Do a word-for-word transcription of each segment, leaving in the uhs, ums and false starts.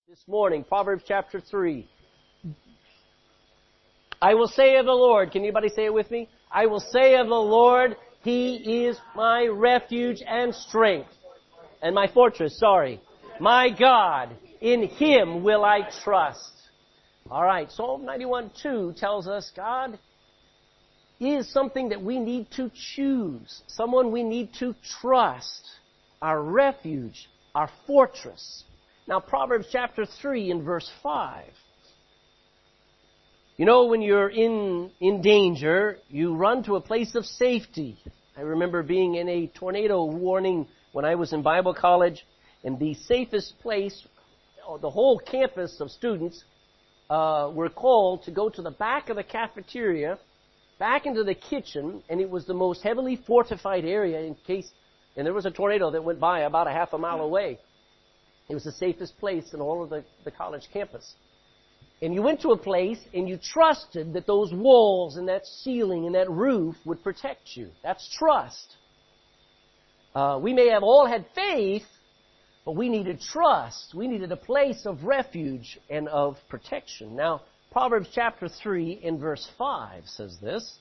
This morning, Proverbs chapter three. I will say of the Lord, can anybody say it with me? I will say of the Lord, He is my refuge and strength. And my fortress, sorry. My God, in Him will I trust. Alright, Psalm ninety-one two tells us God is something that we need to choose. Someone we need to trust. Our refuge, our fortress. Now, Proverbs chapter three and verse five. You know, when you're in, in danger, you run to a place of safety. I remember being in a tornado warning when I was in Bible college, and the safest place, the whole campus of students uh, were called to go to the back of the cafeteria, back into the kitchen, and it was the most heavily fortified area in case, and there was a tornado that went by about a half a mile away. It was the safest place in all of the, the college campus. And you went to a place and you trusted that those walls and that ceiling and that roof would protect you. That's trust. Uh, we may have all had faith, but we needed trust. We needed a place of refuge and of protection. Now, Proverbs chapter three and verse five says this.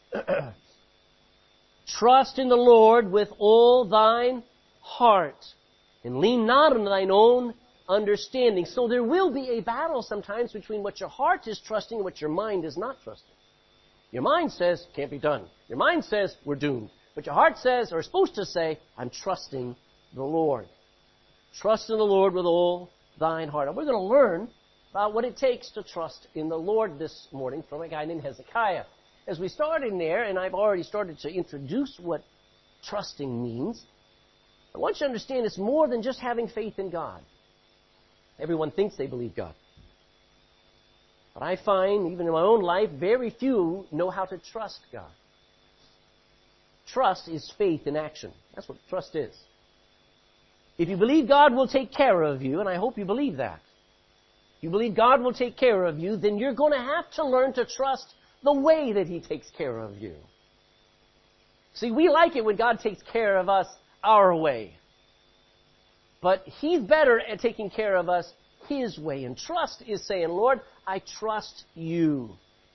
Trust in the Lord with all thine heart, and lean not on thine own understanding. So there will be a battle sometimes between what your heart is trusting and what your mind is not trusting. Your mind says, can't be done. Your mind says, we're doomed. But your heart says, or is supposed to say, I'm trusting the Lord. Trust in the Lord with all thine heart. And we're going to learn about what it takes to trust in the Lord this morning from a guy named Hezekiah. As we start in there, and I've already started to introduce what trusting means, I want you to understand it's more than just having faith in God. Everyone thinks they believe God. But I find, even in my own life, very few know how to trust God. Trust is faith in action. That's what trust is. If you believe God will take care of you, and I hope you believe that, if you believe God will take care of you, then you're going to have to learn to trust the way that He takes care of you. See, we like it when God takes care of us our way. But He's better at taking care of us His way. And trust is saying, Lord, I trust you.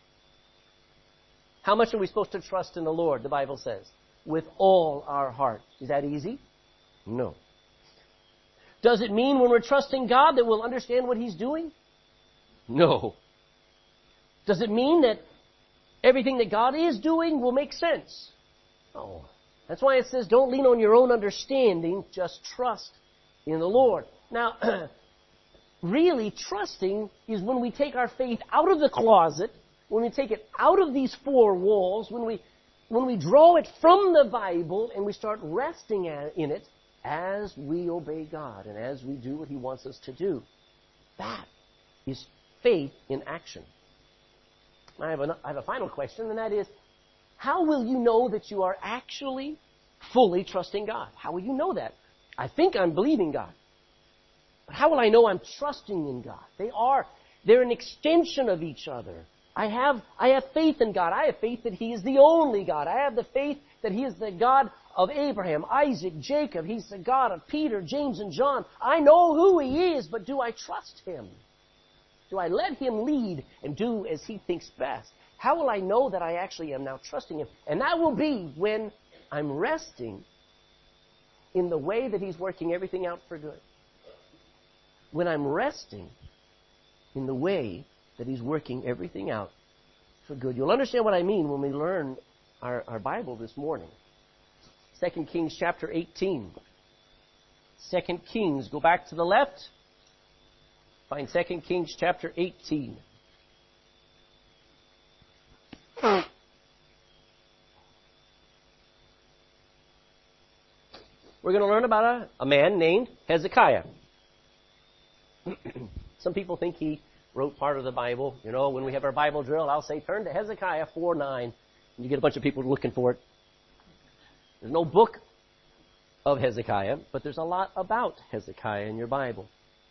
How much are we supposed to trust in the Lord, the Bible says? With all our heart. Is that easy? No. Does it mean when we're trusting God that we'll understand what He's doing? No. Does it mean that everything that God is doing will make sense? No. That's why it says, don't lean on your own understanding, just trust in the Lord. Now, really, trusting is when we take our faith out of the closet, when we take it out of these four walls, when we when we draw it from the Bible and we start resting in it as we obey God and as we do what He wants us to do. That is faith in action. I have a, I have a final question, and that is, how will you know that you are actually fully trusting God? How will you know that? I think I'm believing God. But how will I know I'm trusting in God? They are. They're an extension of each other. I have, I have faith in God. I have faith that He is the only God. I have the faith that He is the God of Abraham, Isaac, Jacob. He's the God of Peter, James, and John. I know who He is, but do I trust Him? Do I let Him lead and do as He thinks best? How will I know that I actually am now trusting Him? And that will be when I'm resting in the way that He's working everything out for good. When I'm resting in the way that He's working everything out for good. You'll understand what I mean when we learn our, our Bible this morning. Second Kings chapter eighteen. Second Kings, go back to the left. Find Second Kings chapter eighteen. We're going to learn about a, a man named Hezekiah. Some people think he wrote part of the Bible. You know, when we have our Bible drill, I'll say, turn to Hezekiah four nine. And you get a bunch of people looking for it. There's no book of Hezekiah, but there's a lot about Hezekiah in your Bible.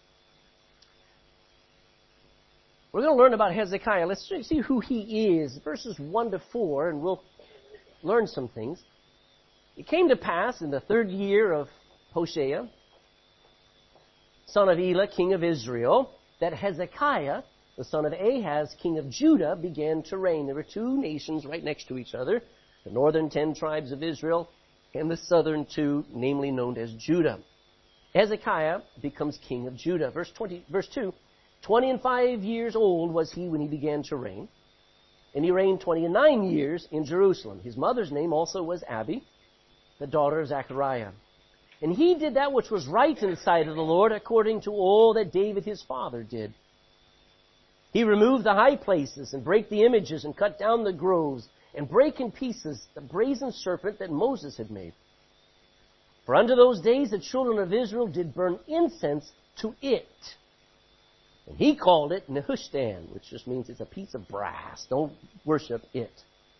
We're going to learn about Hezekiah. Let's see who he is. Verses one to four, and we'll learn some things. It came to pass in the third year of Hoshea, son of Elah, king of Israel, that Hezekiah, the son of Ahaz, king of Judah, began to reign. There were two nations right next to each other, the northern ten tribes of Israel and the southern two, namely known as Judah. Hezekiah becomes king of Judah. Verse twenty, verse two, twenty and five years old was he when he began to reign, and he reigned twenty and nine years in Jerusalem. His mother's name also was Abi, the daughter of Zechariah. And he did that which was right in the sight of the Lord, according to all that David his father did. He removed the high places, and brake the images, and cut down the groves, and brake in pieces the brazen serpent that Moses had made. For unto those days the children of Israel did burn incense to it. And he called it Nehushtan, which just means it's a piece of brass. Don't worship it.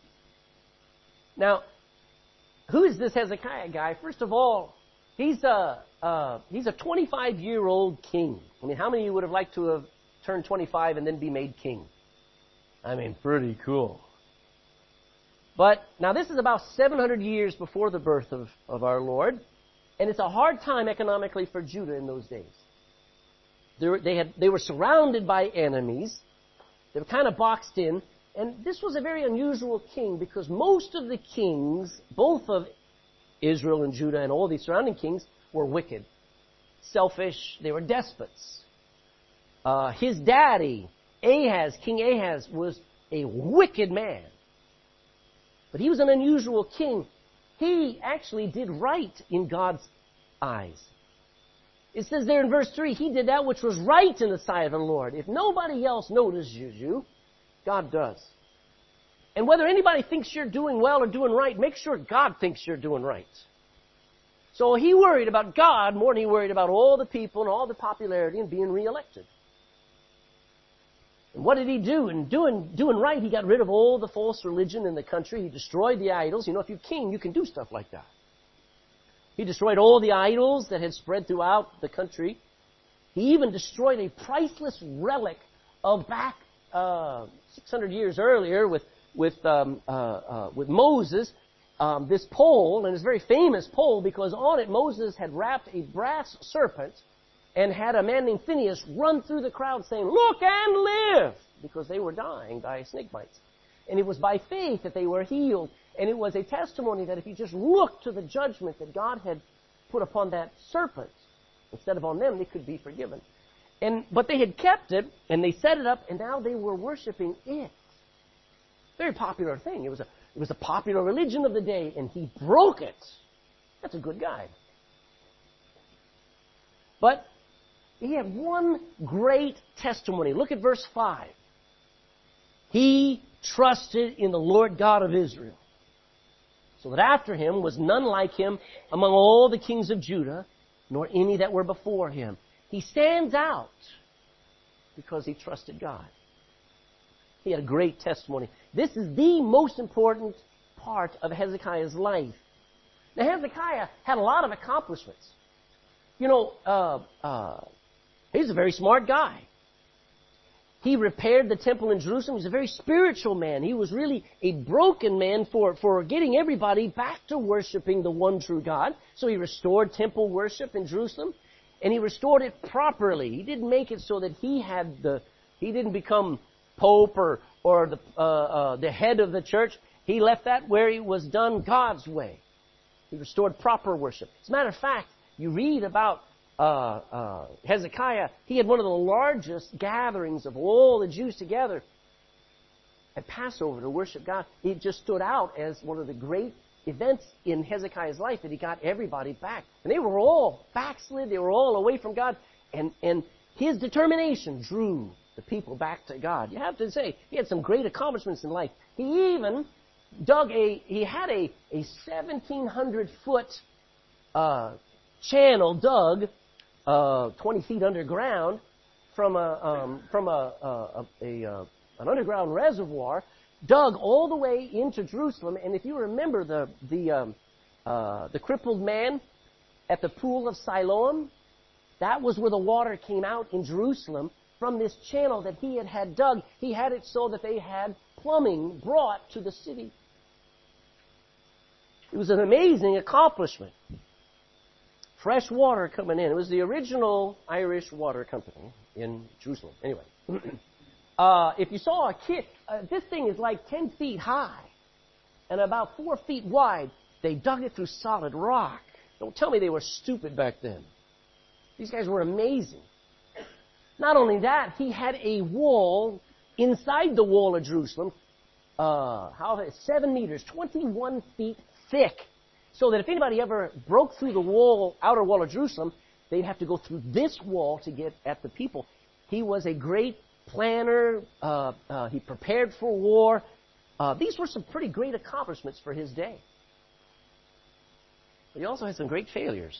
Now, who is this Hezekiah guy? First of all, he's a uh, he's a twenty-five-year-old king. I mean, how many of you would have liked to have turned twenty-five and then be made king? I mean, pretty cool. But now this is about seven hundred years before the birth of, of our Lord, and it's a hard time economically for Judah in those days. They were, they had they were surrounded by enemies. They were kind of boxed in, and this was a very unusual king because most of the kings, both of Israel and Judah and all these surrounding kings, were wicked, selfish. They were despots. Uh, his daddy, Ahaz, King Ahaz, was a wicked man. But he was an unusual king. He actually did right in God's eyes. It says there in verse three, he did that which was right in the sight of the Lord. If nobody else notices you, God does. And whether anybody thinks you're doing well or doing right, make sure God thinks you're doing right. So he worried about God more than he worried about all the people and all the popularity and being reelected. And what did he do? In doing, doing right, he got rid of all the false religion in the country. He destroyed the idols. You know, if you're king, you can do stuff like that. He destroyed all the idols that had spread throughout the country. He even destroyed a priceless relic of back uh, six hundred years earlier with with um, uh, uh, with Moses, um, this pole, and it's a very famous pole because on it Moses had wrapped a brass serpent and had a man named Phineas run through the crowd saying, "Look and live," because they were dying by snake bites. And it was by faith that they were healed. And it was a testimony that if you just looked to the judgment that God had put upon that serpent, instead of on them, they could be forgiven. And but they had kept it, and they set it up, and now they were worshiping it. Very popular thing. It was a it was a popular religion of the day, and he broke it. That's a good guy. But he had one great testimony. Look at verse five. He trusted in the Lord God of Israel, so that after him was none like him among all the kings of Judah, nor any that were before him. He stands out because he trusted God. He had a great testimony. This is the most important part of Hezekiah's life. Now, Hezekiah had a lot of accomplishments. You know, uh, uh, he's a very smart guy. He repaired the temple in Jerusalem. He was a very spiritual man. He was really a broken man for, for getting everybody back to worshiping the one true God. So he restored temple worship in Jerusalem, and he restored it properly. He didn't make it so that he had the, he didn't become pope or, or the, uh, uh, the head of the church. He left that where it was done God's way. He restored proper worship. As a matter of fact, you read about Uh, uh, Hezekiah, he had one of the largest gatherings of all the Jews together at Passover to worship God. It just stood out as one of the great events in Hezekiah's life that he got everybody back. And they were all backslid. They were all away from God. And, and his determination drew the people back to God. You have to say, he had some great accomplishments in life. He even dug a, he had a, a seventeen hundred foot uh, channel dug Uh, twenty feet underground from a um, from a, a, a, a uh, an underground reservoir, dug all the way into Jerusalem. And if you remember the the um, uh, the crippled man at the pool of Siloam, that was where the water came out in Jerusalem from this channel that he had had dug. He had it so that they had plumbing brought to the city. It was an amazing accomplishment. fresh water coming in. It was the original Irish Water Company in Jerusalem. Anyway, uh, if you saw a kid, uh, this thing is like ten feet high and about four feet wide. They dug it through solid rock. Don't tell me they were stupid back then. These guys were amazing. Not only that, he had a wall inside the wall of Jerusalem, uh, how seven meters, twenty-one feet thick, so that if anybody ever broke through the wall, outer wall of Jerusalem, they'd have to go through this wall to get at the people. He was a great planner. Uh, uh, he prepared for war. Uh, these were some pretty great accomplishments for his day. But he also had some great failures.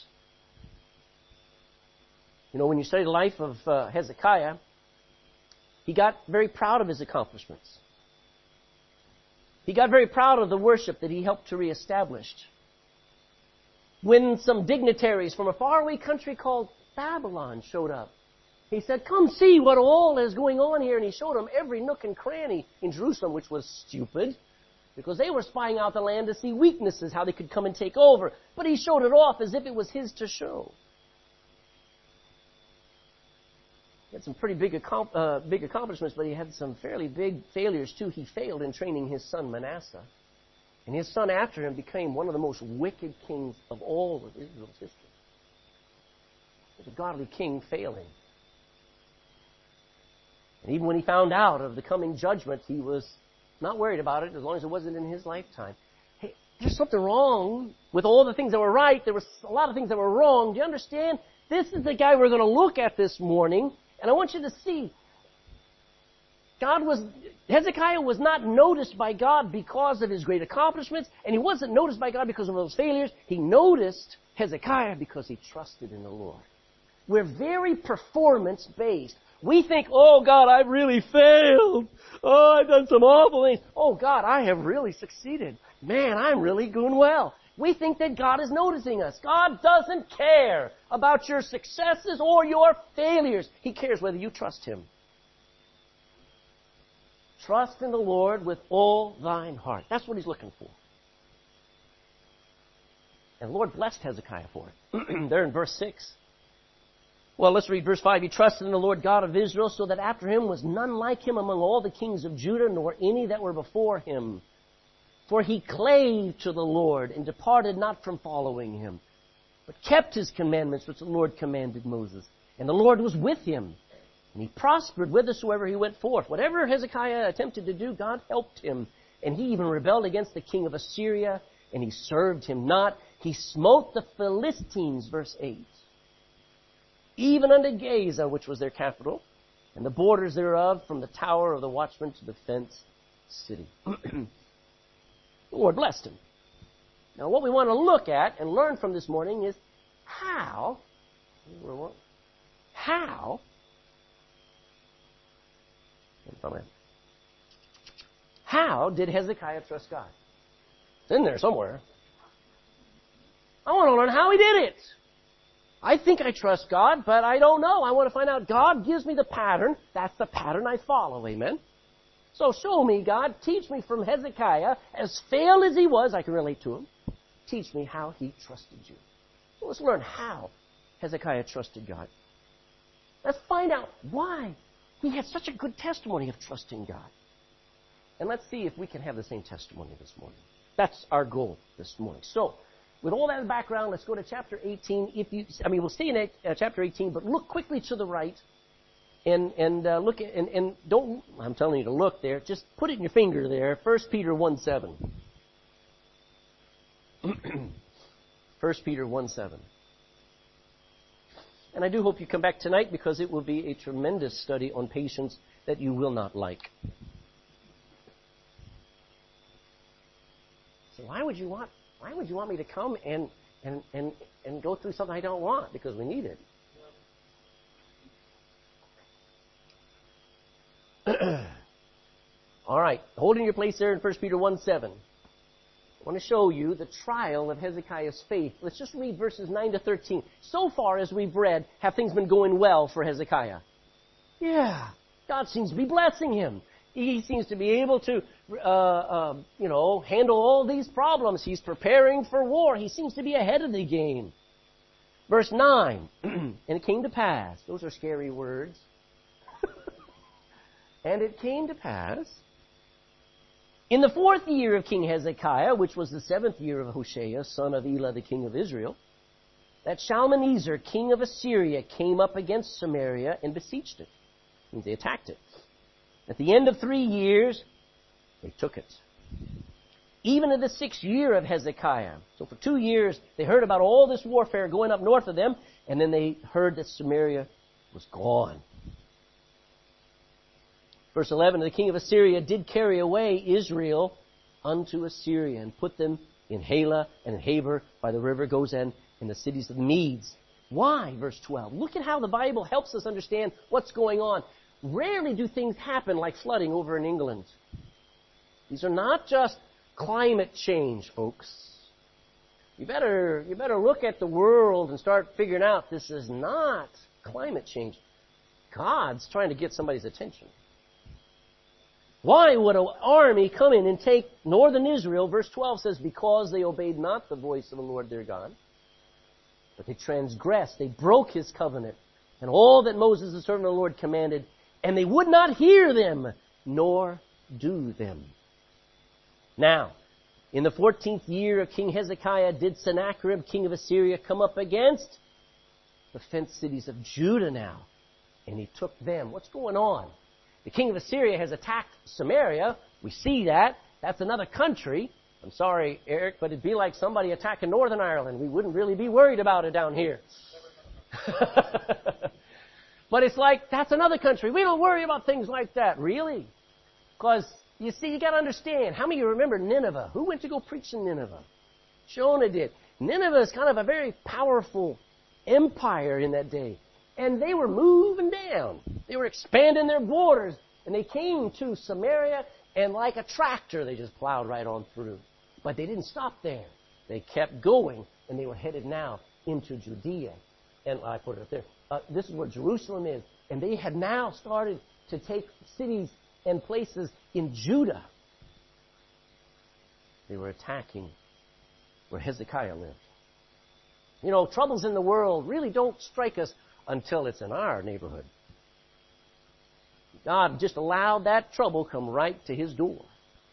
You know, when you study the life of uh, Hezekiah, he got very proud of his accomplishments. He got very proud of the worship that he helped to reestablish. When some dignitaries from a faraway country called Babylon showed up, he said, "Come see what all is going on here." And he showed them every nook and cranny in Jerusalem, which was stupid, because they were spying out the land to see weaknesses, how they could come and take over. But he showed it off as if it was his to show. He had some pretty big, uh, big accomplishments, but he had some fairly big failures too. He failed in training his son Manasseh. And his son after him became one of the most wicked kings of all of Israel's history. It was a godly king failing. And even when he found out of the coming judgment, he was not worried about it as long as it wasn't in his lifetime. Hey, there's something wrong with all the things that were right. There was a lot of things that were wrong. Do you understand? This is the guy we're going to look at this morning. And I want you to see, God was, Hezekiah was not noticed by God because of his great accomplishments, and he wasn't noticed by God because of those failures. He noticed Hezekiah because he trusted in the Lord. We're very performance-based. We think, "Oh, God, I've really failed. Oh, I've done some awful things. Oh, God, I have really succeeded. Man, I'm really doing well." We think that God is noticing us. God doesn't care about your successes or your failures. He cares whether you trust Him. Trust in the Lord with all thine heart. That's what He's looking for. And the Lord blessed Hezekiah for it. There in verse six. Well, let's read verse five. "He trusted in the Lord God of Israel, so that after him was none like him among all the kings of Judah, nor any that were before him. For he clave to the Lord, and departed not from following him, but kept his commandments which the Lord commanded Moses. And the Lord was with him, and he prospered whithersoever he went forth." Whatever Hezekiah attempted to do, God helped him. "And he even rebelled against the king of Assyria, and he served him not. He smote the Philistines," verse eight, "even unto Gaza, which was their capital, and the borders thereof, from the tower of the watchman to the fenced city." The Lord blessed him. Now, what we want to look at and learn from this morning is how, how, how did Hezekiah trust God? It's in there somewhere. I want to learn how he did it. I think I trust God, but I don't know. I want to find out. God gives me the pattern. That's the pattern I follow. Amen? So show me, God. Teach me from Hezekiah. As failed as he was, I can relate to him. Teach me how he trusted you. So let's learn how Hezekiah trusted God. Let's find out why he had such a good testimony of trusting God. And let's see if we can have the same testimony this morning. That's our goal this morning. So, with all that in the background, let's go to chapter eighteen. If you, I mean, we'll stay in uh, chapter eighteen, but look quickly to the right, and and uh, look at, and and don't. I'm telling you to look there. Just put it in your finger there. First Peter one seven. First Peter one seven. And I do hope you come back tonight, because it will be a tremendous study on patience that you will not like. So why would you want? Why would you want me to come and, and, and, and go through something I don't want? Because we need it. All right. Holding your place there in First Peter one seven. I want to show you the trial of Hezekiah's faith. Let's just read verses nine to thirteen. So far as we've read, have things been going well for Hezekiah? Yeah. God seems to be blessing him. He seems to be able to, uh, uh, you know, handle all these problems. He's preparing for war. He seems to be ahead of the game. Verse nine, and it came to pass. Those are scary words. And it came to pass, in the fourth year of King Hezekiah, which was the seventh year of Hoshea, son of Elah, the king of Israel, that Shalmaneser, king of Assyria, came up against Samaria and besieged it. That means they attacked it. At the end of three years, they took it. Even in the sixth year of Hezekiah. So for two years, they heard about all this warfare going up north of them, and then they heard that Samaria was gone. Verse eleven, the king of Assyria did carry away Israel unto Assyria, and put them in Halah and in Habor by the river Gozan, in the cities of the Medes. Why? Verse twelve. Look at how the Bible helps us understand what's going on. Rarely do things happen like flooding over in England. These are not just climate change, folks. You better, you better look at the world and start figuring out this is not climate change. God's trying to get somebody's attention. Why would an army come in and take northern Israel? Verse twelve says, because they obeyed not the voice of the Lord their God, but they transgressed, they broke his covenant, and all that Moses, the servant of the Lord, commanded, and they would not hear them, nor do them. Now, in the fourteenth year of King Hezekiah, did Sennacherib, king of Assyria, come up against the fenced cities of Judah now, and he took them. What's going on? The king of Assyria has attacked Samaria. We see that. That's another country. I'm sorry, Eric, but it'd be like somebody attacking Northern Ireland. We wouldn't really be worried about it down here. But it's like, that's another country. We don't worry about things like that. Really? Because, you see, you got to understand. How many of you remember Nineveh? Who went to go preach in Nineveh? Jonah did. Nineveh is kind of a very powerful empire in that day. And they were moving down. They were expanding their borders. And they came to Samaria, and like a tractor, they just plowed right on through. But they didn't stop there. They kept going, and they were headed now into Judea. And I put it up there. Uh, this is where Jerusalem is. And they had now started to take cities and places in Judah. They were attacking where Hezekiah lived. You know, troubles in the world really don't strike us until it's in our neighborhood. God just allowed that trouble come right to his door.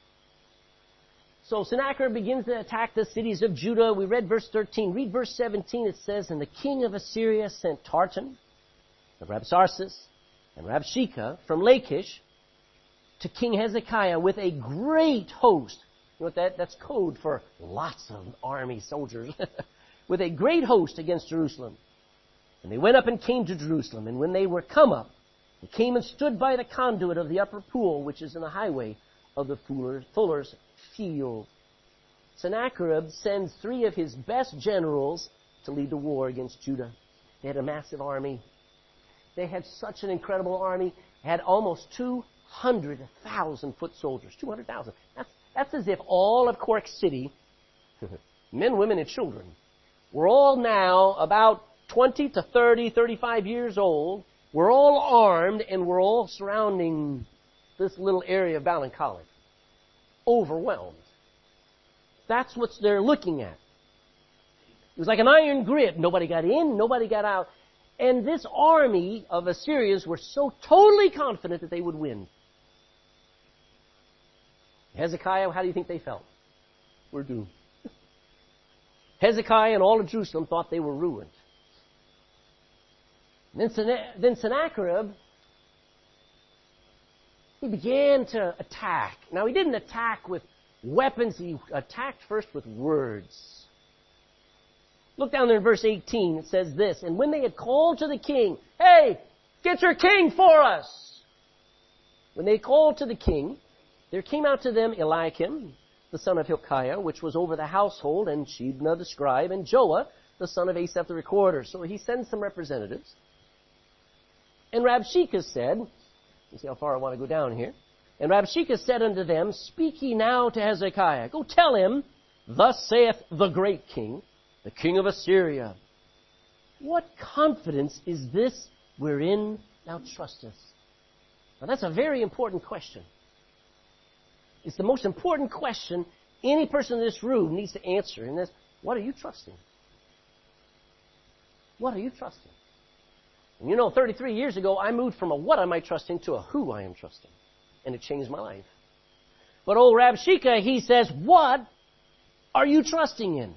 So Sennacherib begins to attack the cities of Judah. We read verse thirteen. Read verse seventeen. It says, and the king of Assyria sent Tartan, and Rabsaris, and Rabshakeh from Lachish to King Hezekiah with a great host. You know what that? That's code for lots of army soldiers. With a great host against Jerusalem. And they went up and came to Jerusalem. And when they were come up, they came and stood by the conduit of the upper pool, which is in the highway of the fuller's, fuller's field. Sennacherib sends three of his best generals to lead the war against Judah. They had a massive army. They had such an incredible army. They had almost two hundred thousand foot soldiers. two hundred thousand. That's, that's as if all of Cork City, men, women, and children, were all now about twenty to thirty, thirty-five years old. We're all armed, and we're all surrounding this little area of Ballincollig. Overwhelmed. That's what they're looking at. It was like an iron grip. Nobody got in, nobody got out. And this army of Assyrians were so totally confident that they would win. Hezekiah, how do you think they felt? We're doomed. Hezekiah and all of Jerusalem thought they were ruined. Then, then Sennacherib, he began to attack. Now, he didn't attack with weapons. He attacked first with words. Look down there in verse eighteen. It says this, and when they had called to the king, hey, get your king for us. When they called to the king, there came out to them Eliakim, the son of Hilkiah, which was over the household, and Shebna the scribe, and Joah, the son of Asaph the recorder. So he sends some representatives. And Rabshakeh said, you see how far I want to go down here. And Rabshakeh said unto them, speak ye now to Hezekiah. Go tell him, thus saith the great king, the king of Assyria. What confidence is this wherein thou trustest? Now that's a very important question. It's the most important question any person in this room needs to answer. And that's, what are you trusting? What are you trusting? And you know, thirty-three years ago, I moved from a what am I trusting to a who I am trusting. And it changed my life. But old Rabshakeh, he says, what are you trusting in?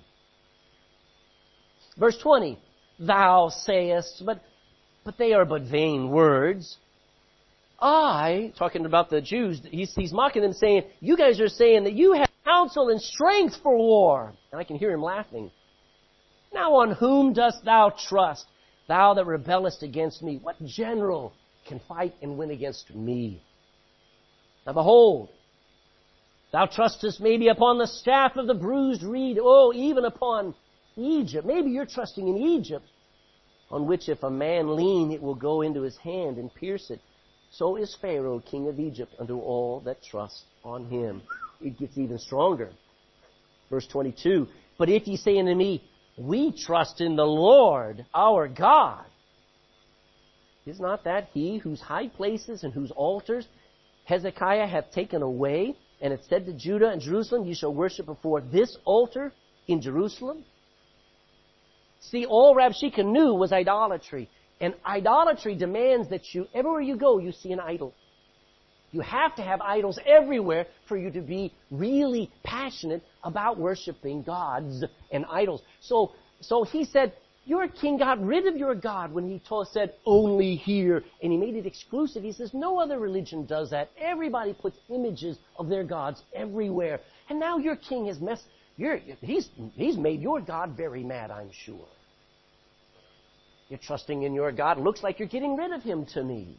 Verse twenty, thou sayest, but, but they are but vain words. I, talking about the Jews, he's, he's mocking them saying, you guys are saying that you have counsel and strength for war. And I can hear him laughing. Now on whom dost thou trust, thou that rebellest against me? What general can fight and win against me? Now behold, thou trustest maybe upon the staff of the bruised reed, oh, even upon Egypt. Maybe you're trusting in Egypt, on which if a man lean, it will go into his hand and pierce it. So is Pharaoh, king of Egypt, unto all that trust on him. It gets even stronger. Verse twenty-two, but if ye say unto me, we trust in the Lord our God, is not that he whose high places and whose altars Hezekiah hath taken away, and hath said to Judah and Jerusalem, ye shall worship before this altar in Jerusalem? See, all Rabshakeh knew was idolatry. And idolatry demands that you, everywhere you go, you see an idol. You have to have idols everywhere for you to be really passionate about worshiping gods and idols. So, so he said, your king got rid of your God when he told, said, only here. And he made it exclusive. He says, no other religion does that. Everybody puts images of their gods everywhere. And now your king has messed, you're, he's, he's made your God very mad, I'm sure. You're trusting in your God. It looks like you're getting rid of him to me.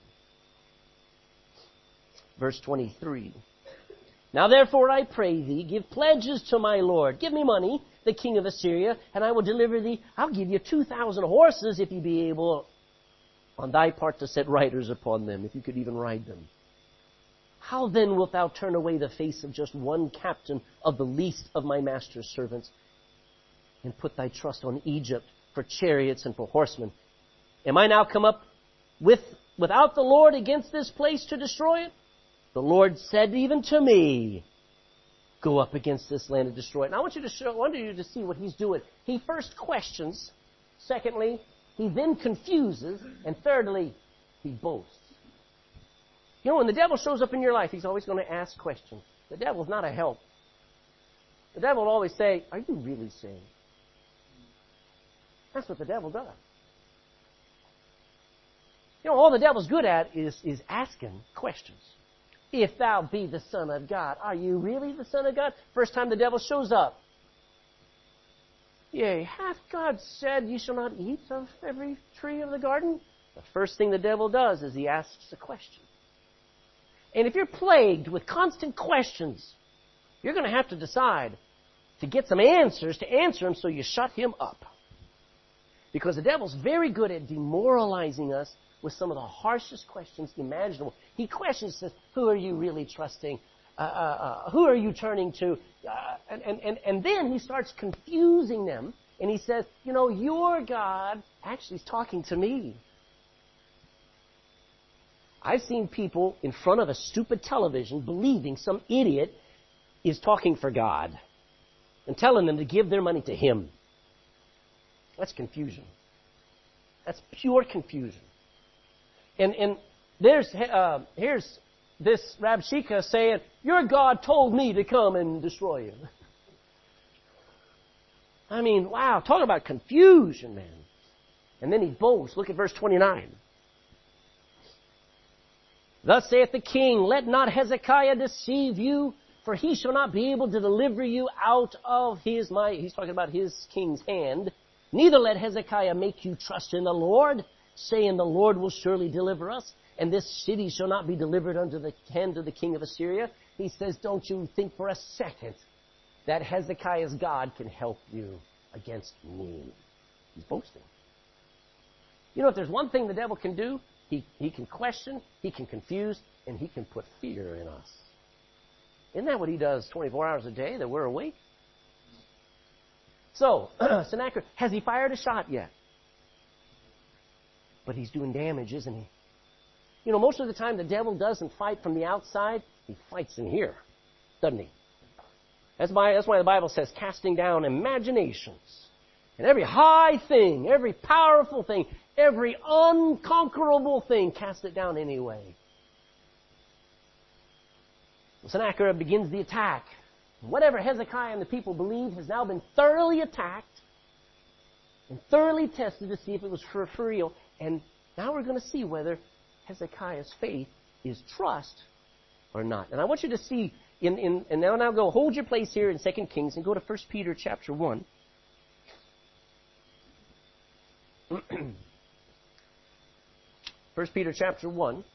Verse twenty-three. Now therefore I pray thee, give pledges to my Lord. Give me money, the king of Assyria, and I will deliver thee. I'll give you two thousand horses if you be able on thy part to set riders upon them, if you could even ride them. How then wilt thou turn away the face of just one captain of the least of my master's servants, and put thy trust on Egypt for chariots and for horsemen? Am I now come up with without the Lord against this place to destroy it? The Lord said even to me, go up against this land and destroy it. And I want you to show, I want you to see what he's doing. He first questions. Secondly, he then confuses. And thirdly, he boasts. You know, when the devil shows up in your life, he's always going to ask questions. The devil's not a help. The devil will always say, are you really saved? That's what the devil does. You know, all the devil's good at is, is asking questions. If thou be the Son of God, are you really the Son of God? First time the devil shows up. Yea, hath God said, you shall not eat of every tree of the garden? The first thing the devil does is he asks a question. And if you're plagued with constant questions, you're going to have to decide to get some answers to answer them so you shut him up. Because the devil's very good at demoralizing us with some of the harshest questions imaginable. He questions, says, who are you really trusting? Uh, uh, uh, who are you turning to? Uh, and, and, and, and then he starts confusing them. And he says, you know, your God actually is talking to me. I've seen people in front of a stupid television believing some idiot is talking for God and telling them to give their money to him. That's confusion. That's pure confusion. And and there's uh, here's this Rabshakeh saying, your God told me to come and destroy you. I mean, wow, talk about confusion, man. And then he boasts. Look at verse twenty-nine. Thus saith the king, let not Hezekiah deceive you, for he shall not be able to deliver you out of his, my, he's talking about his king's hand. Neither let Hezekiah make you trust in the Lord, saying the Lord will surely deliver us, and this city shall not be delivered unto the hand of the king of Assyria. He says, don't you think for a second that Hezekiah's God can help you against me. He's boasting. You know, if there's one thing the devil can do, he, he can question, he can confuse, and he can put fear in us. Isn't that what he does twenty-four hours a day, that we're awake? So, Sennacherib, has he fired a shot yet? But he's doing damage, isn't he? You know, most of the time the devil doesn't fight from the outside. He fights in here, doesn't he? That's why, that's why the Bible says, casting down imaginations And every high thing, every powerful thing, every unconquerable thing, cast it down anyway. Sennacherib begins the attack. Whatever Hezekiah and the people believed has now been thoroughly attacked and thoroughly tested to see if it was for, for real. And now we're going to see whether Hezekiah's faith is trust or not. And I want you to see, in, in and now, now go, hold your place here in Second Kings and go to First Peter chapter one. First Peter chapter one.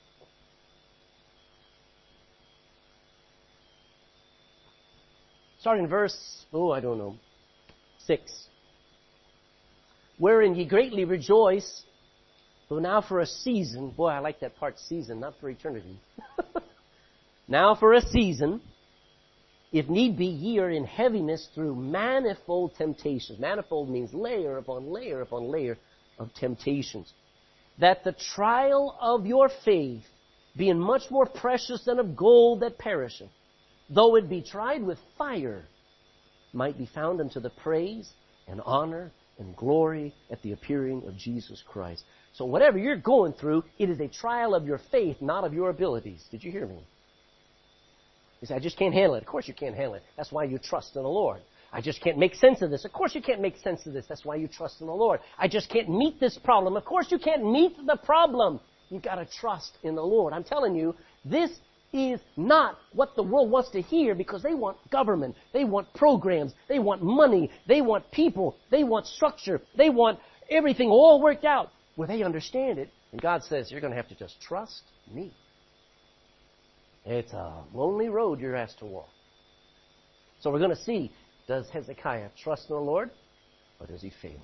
Starting in verse, oh, I don't know, six. Wherein ye greatly rejoice, though now for a season, boy, I like that part, season, not for eternity. Now for a season, if need be, ye are in heaviness through manifold temptations. Manifold means layer upon layer upon layer of temptations. That the trial of your faith, being much more precious than of gold that perisheth, though it be tried with fire, might be found unto the praise and honor and glory at the appearing of Jesus Christ. So whatever you're going through, it is a trial of your faith, not of your abilities. Did you hear me? You say, I just can't handle it. Of course you can't handle it. That's why you trust in the Lord. I just can't make sense of this. Of course you can't make sense of this. That's why you trust in the Lord. I just can't meet this problem. Of course you can't meet the problem. You've got to trust in the Lord. I'm telling you, this is not what the world wants to hear, because they want government, they want programs, they want money, they want people, they want structure, they want everything all worked out where they understand it. And God says, you're going to have to just trust me. It's a lonely road you're asked to walk. So we're going to see, does Hezekiah trust in the Lord, or does he fail?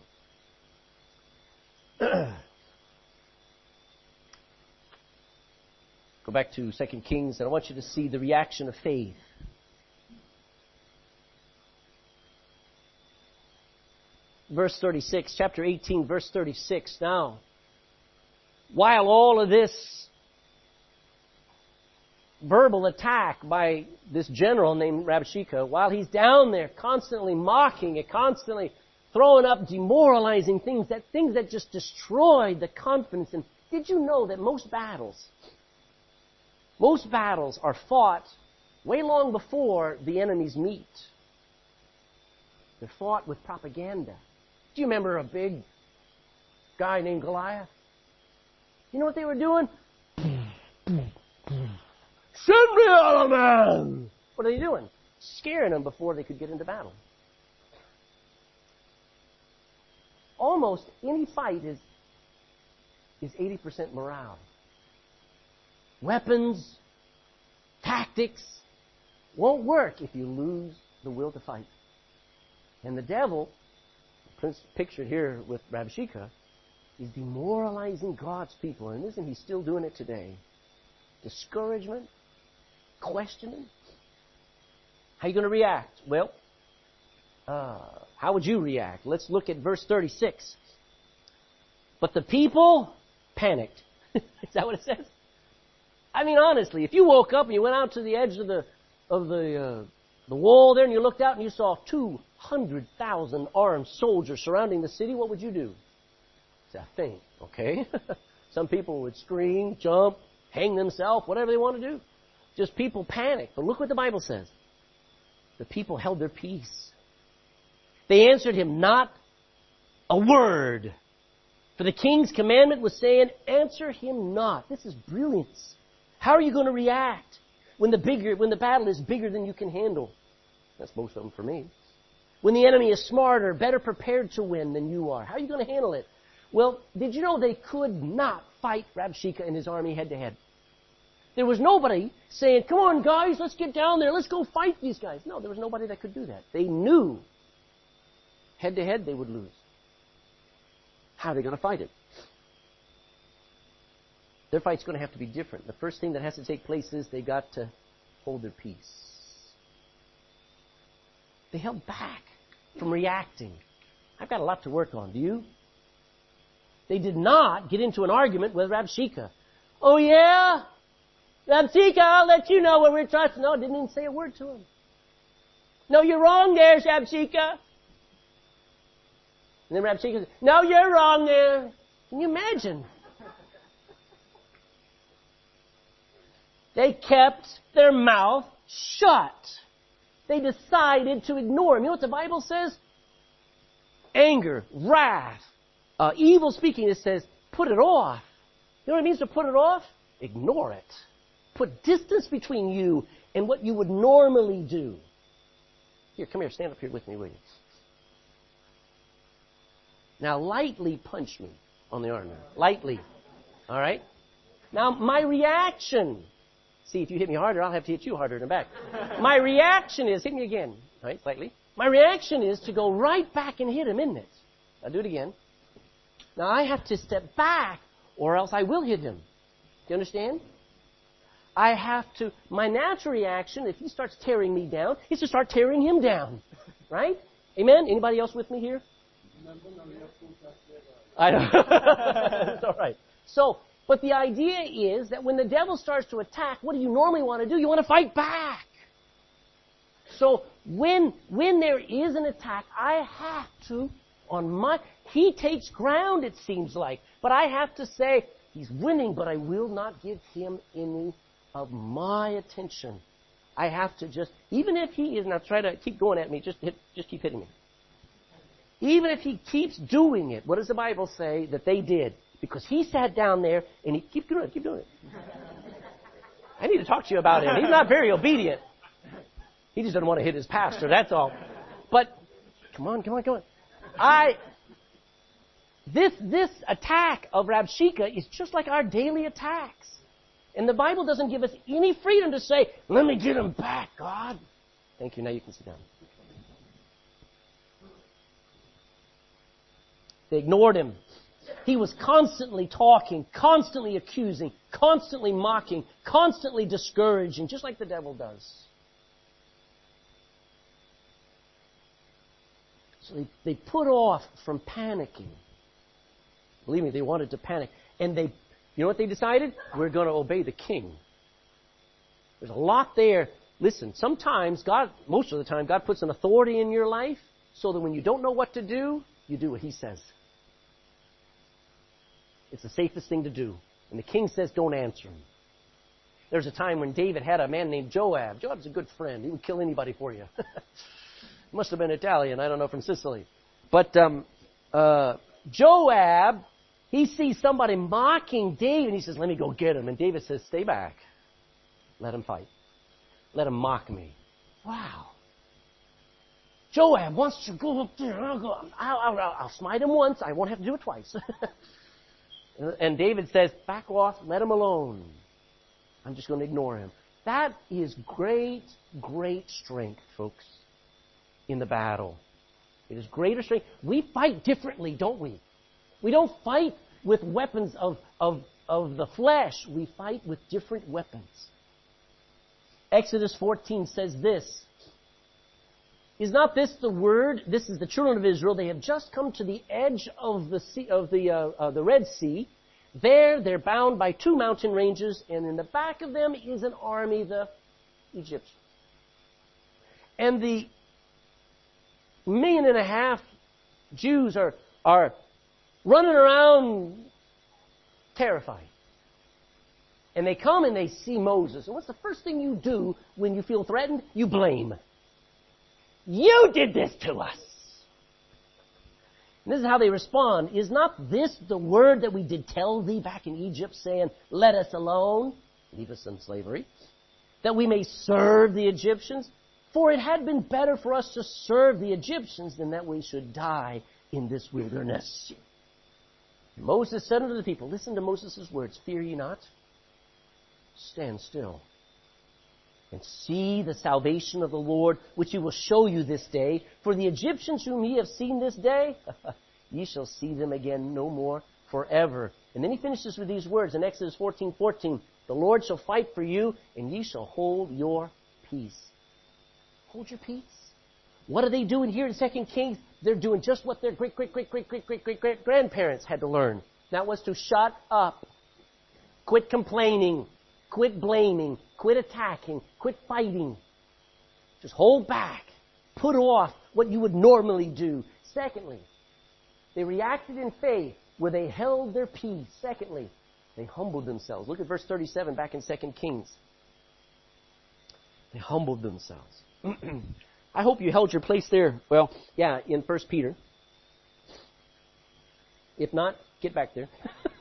Go back to Second Kings, and I want you to see the reaction of faith. Verse thirty-six, chapter eighteen, verse thirty-six. Now, while all of this verbal attack by this general named Rabshakeh, while he's down there constantly mocking it, constantly throwing up demoralizing things, that things that just destroyed the confidence. And did you know that most battles, most battles are fought way long before the enemies meet? They're fought with propaganda. Do you remember a big guy named Goliath? You know what they were doing? Send me out, man! What are they doing? Scaring them before they could get into battle. Almost any fight is, is eighty percent morale. Weapons, tactics won't work if you lose the will to fight. And the devil, pictured here with Rabshakeh, is demoralizing God's people. And isn't he still doing it today? Discouragement, questioning. How are you going to react? Well, uh, how would you react? Let's look at verse thirty-six. But the people panicked. Is that what it says? I mean, honestly, if you woke up and you went out to the edge of the of the uh, the wall there and you looked out and you saw two hundred thousand armed soldiers surrounding the city, what would you do? Say, I think, okay. Some people would scream, jump, hang themselves, whatever they want to do. Just people panic. But look what the Bible says. The people held their peace. They answered him not a word. For the king's commandment was saying, answer him not. This is brilliance. How are you going to react when the bigger, when the battle is bigger than you can handle? That's most of them for me. When the enemy is smarter, better prepared to win than you are. How are you going to handle it? Well, did you know they could not fight Rabshakeh and his army head to head? There was nobody saying, come on guys, let's get down there, let's go fight these guys. No, there was nobody that could do that. They knew head to head they would lose. How are they going to fight it? Their fight's going to have to be different. The first thing that has to take place is they got to hold their peace. They held back from reacting. I've got a lot to work on. Do you? They did not get into an argument with Rabshakeh. Oh yeah? Rabshakeh, I'll let you know where we're trusting. No, didn't even say a word to him. No, you're wrong there, Rabshakeh. And then Rabshakeh says, no, you're wrong there. Can you imagine? They kept their mouth shut. They decided to ignore him. You know what the Bible says? Anger, wrath, uh, evil speaking. It says, put it off. You know what it means to put it off? Ignore it. Put distance between you and what you would normally do. Here, come here. Stand up here with me, will you? Now, lightly punch me on the arm. Lightly. All right? Now, my reaction... See, if you hit me harder, I'll have to hit you harder in the back. My reaction is, hit me again, right, slightly. My reaction is to go right back and hit him, isn't it? I'll do it again. Now, I have to step back, or else I will hit him. Do you understand? I have to, my natural reaction, if he starts tearing me down, is to start tearing him down. Right? Amen? Anybody else with me here? I know. It's all right. So, but the idea is that when the devil starts to attack, what do you normally want to do? You want to fight back. So when when there is an attack, I have to, on my, he takes ground, it seems like. But I have to say, he's winning, but I will not give him any of my attention. I have to just, even if he is, now try to keep going at me, just hit, just keep hitting me. Even if he keeps doing it, what does the Bible say that they did? Because he sat down there and he, keep doing it, keep doing it. I need to talk to you about him. He's not very obedient. He just doesn't want to hit his pastor, that's all. But, come on, come on, come on. I, this, this attack of Rabshakeh is just like our daily attacks. And the Bible doesn't give us any freedom to say, let me get him back, God. Thank you, now you can sit down. They ignored him. He was constantly talking, constantly accusing, constantly mocking, constantly discouraging, just like the devil does. So they, they put off from panicking. Believe me, they wanted to panic. And they, you know what they decided? We're going to obey the king. There's a lot there. Listen, sometimes God, most of the time, God puts an authority in your life so that when you don't know what to do, you do what he says. It's the safest thing to do. And the king says, don't answer him. There's a time when David had a man named Joab. Joab's a good friend. He would kill anybody for you. Must have been Italian. I don't know, from Sicily. But um, uh, Joab, he sees somebody mocking David. And he says, let me go get him. And David says, stay back. Let him fight. Let him mock me. Wow. Joab wants to go up there. I'll, go, I'll, I'll, I'll smite him once. I won't have to do it twice. And David says, back off, let him alone. I'm just going to ignore him. That is great, great strength, folks, in the battle. It is greater strength. We fight differently, don't we? We don't fight with weapons of, of, of the flesh. We fight with different weapons. Exodus fourteen says this. Is not this the word? This is the children of Israel. They have just come to the edge of the sea, of the uh, uh, the Red Sea. There, they're bound by two mountain ranges, and in the back of them is an army, the Egyptians. And the million and a half Jews are are running around terrified. And they come and they see Moses. And what's the first thing you do when you feel threatened? You blame. You did this to us. And this is how they respond. Is not this the word that we did tell thee back in Egypt, saying, let us alone, leave us in slavery, that we may serve the Egyptians? For it had been better for us to serve the Egyptians than that we should die in this wilderness. Moses said unto the people, listen to Moses' words, fear ye not, stand still, and see the salvation of the Lord, which he will show you this day. For the Egyptians whom ye have seen this day, ye shall see them again no more forever. And then he finishes with these words in Exodus fourteen fourteen. The Lord shall fight for you, and ye shall hold your peace. Hold your peace. What are they doing here in Second Kings? They're doing just what their great, great, great, great, great, great, great, great grandparents had to learn. That was to shut up. Quit complaining. Quit blaming. Quit attacking. Quit fighting. Just hold back. Put off what you would normally do. Secondly, They reacted in faith where they held their peace. Secondly, they humbled themselves. Look at verse thirty-seven back in Second Kings. They humbled themselves. I hope you held your place there. Well, yeah, in First Peter. If not, get back there.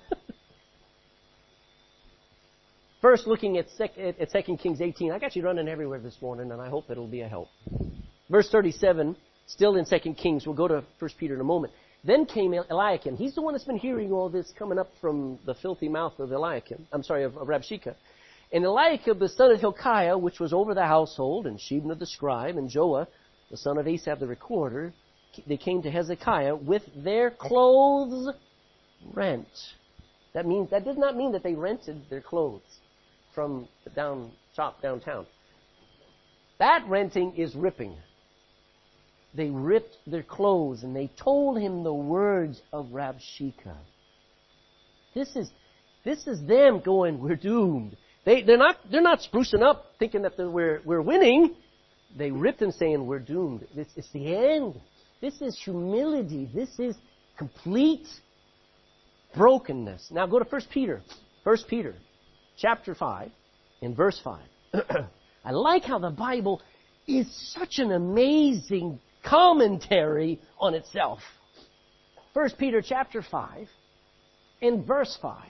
First, looking at, sec- at Second Kings eighteen. I got you running everywhere this morning, and I hope it'll be a help. Verse thirty-seven, still in Second Kings. We'll go to First Peter in a moment. Then came Eliakim. He's the one that's been hearing all this coming up from the filthy mouth of Eliakim. I'm sorry, of, of Rabshakeh. And Eliakim, the son of Hilkiah, which was over the household, and Shebna the scribe, and Joah, the son of Asaph the recorder, they came to Hezekiah with their clothes rent. That means that does not mean that they rented their clothes from the down shop downtown. That renting is ripping. They ripped their clothes and they told him the words of Rabshakeh. This is this is them going, we're doomed. They they're not they're not sprucing up thinking that we're we're winning. They ripped him saying we're doomed. It's, it's the end. This is humility. This is complete brokenness. Now go to First Peter. First Peter, chapter five, in verse five. I like how the Bible is such an amazing commentary on itself. First Peter chapter five, in verse five.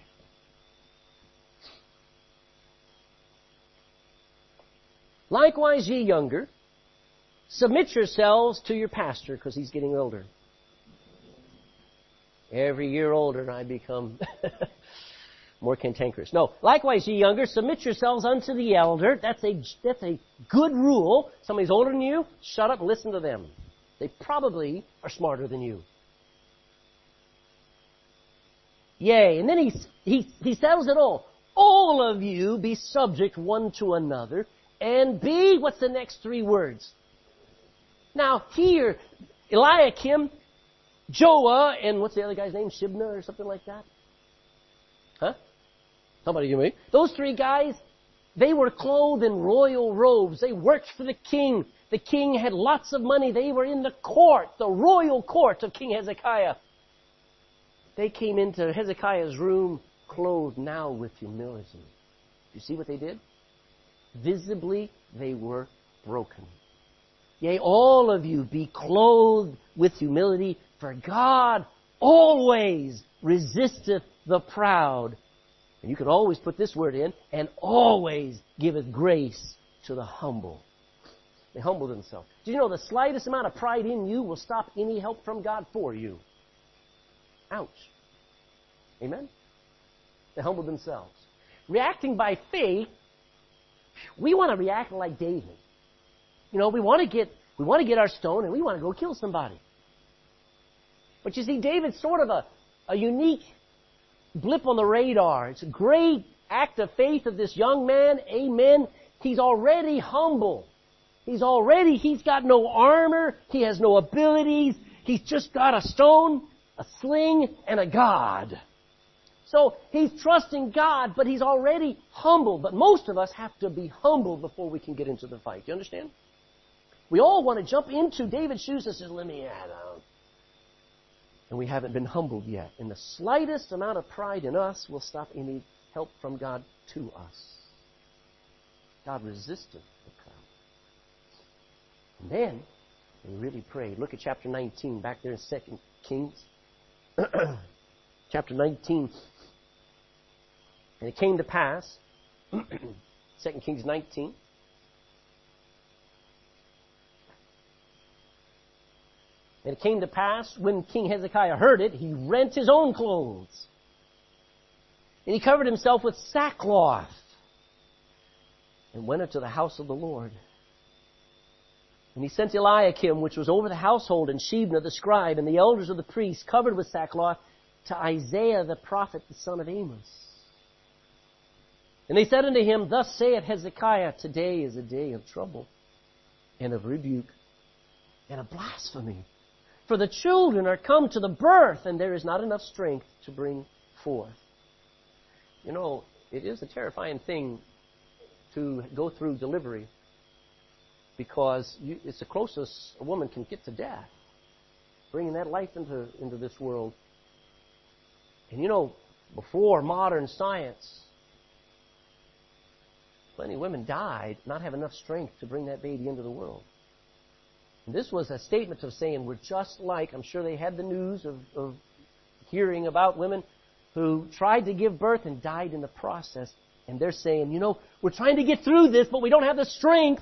Likewise, ye younger, submit yourselves to your pastor, because he's getting older. Every year older, I become more cantankerous. No, likewise, ye younger, submit yourselves unto the elder. That's a that's a good rule. Somebody's older than you, shut up and listen to them. They probably are smarter than you. Yea, and then he he he settles it all. All of you be subject one to another, and be, what's the next three words? Now here, Eliakim, Joah, and what's the other guy's name? Shebna or something like that? Huh? Somebody give me. Those three guys, they were clothed in royal robes. They worked for the king. The king had lots of money. They were in the court, the royal court of King Hezekiah. They came into Hezekiah's room clothed now with humility. You see what they did? Visibly, they were broken. Yea, all of you be clothed with humility, for God always resisteth the proud. And you could always put this word in, and always giveth grace to the humble. They humble themselves. Do you know the slightest amount of pride in you will stop any help from God for you? Ouch. Amen? They humble themselves. Reacting by faith, we want to react like David. You know, we want to get we want to get our stone and we want to go kill somebody. But you see, David's sort of a, a unique blip on the radar. It's a great act of faith of this young man. Amen. He's already humble. He's already, he's got no armor. He has no abilities. He's just got a stone, a sling, and a God. So he's trusting God, but he's already humble. But most of us have to be humble before we can get into the fight. Do you understand? We all want to jump into David's shoes and say, let me add on. And we haven't been humbled yet. And the slightest amount of pride in us will stop any help from God to us. God resisted the proud. And then they really prayed. Look at chapter nineteen, back there in Second Kings. Chapter nineteen. And it came to pass, Second Kings nineteen. And it came to pass, when King Hezekiah heard it, he rent his own clothes. And he covered himself with sackcloth. And went into the house of the Lord. And he sent Eliakim, which was over the household, and Shebna the scribe, and the elders of the priests, covered with sackcloth, to Isaiah the prophet, the son of Amos. And they said unto him, Thus saith Hezekiah, Today is a day of trouble, and of rebuke, and of blasphemy. For the children are come to the birth, and there is not enough strength to bring forth. You know, it is a terrifying thing to go through delivery, because you, it's the closest a woman can get to death. bringing that life into, into this world. And you know, before modern science, plenty of women died, not have enough strength to bring that baby into the world. And this was a statement of saying we're just like, I'm sure they had the news of, of hearing about women who tried to give birth and died in the process. And they're saying, you know, we're trying to get through this, but we don't have the strength.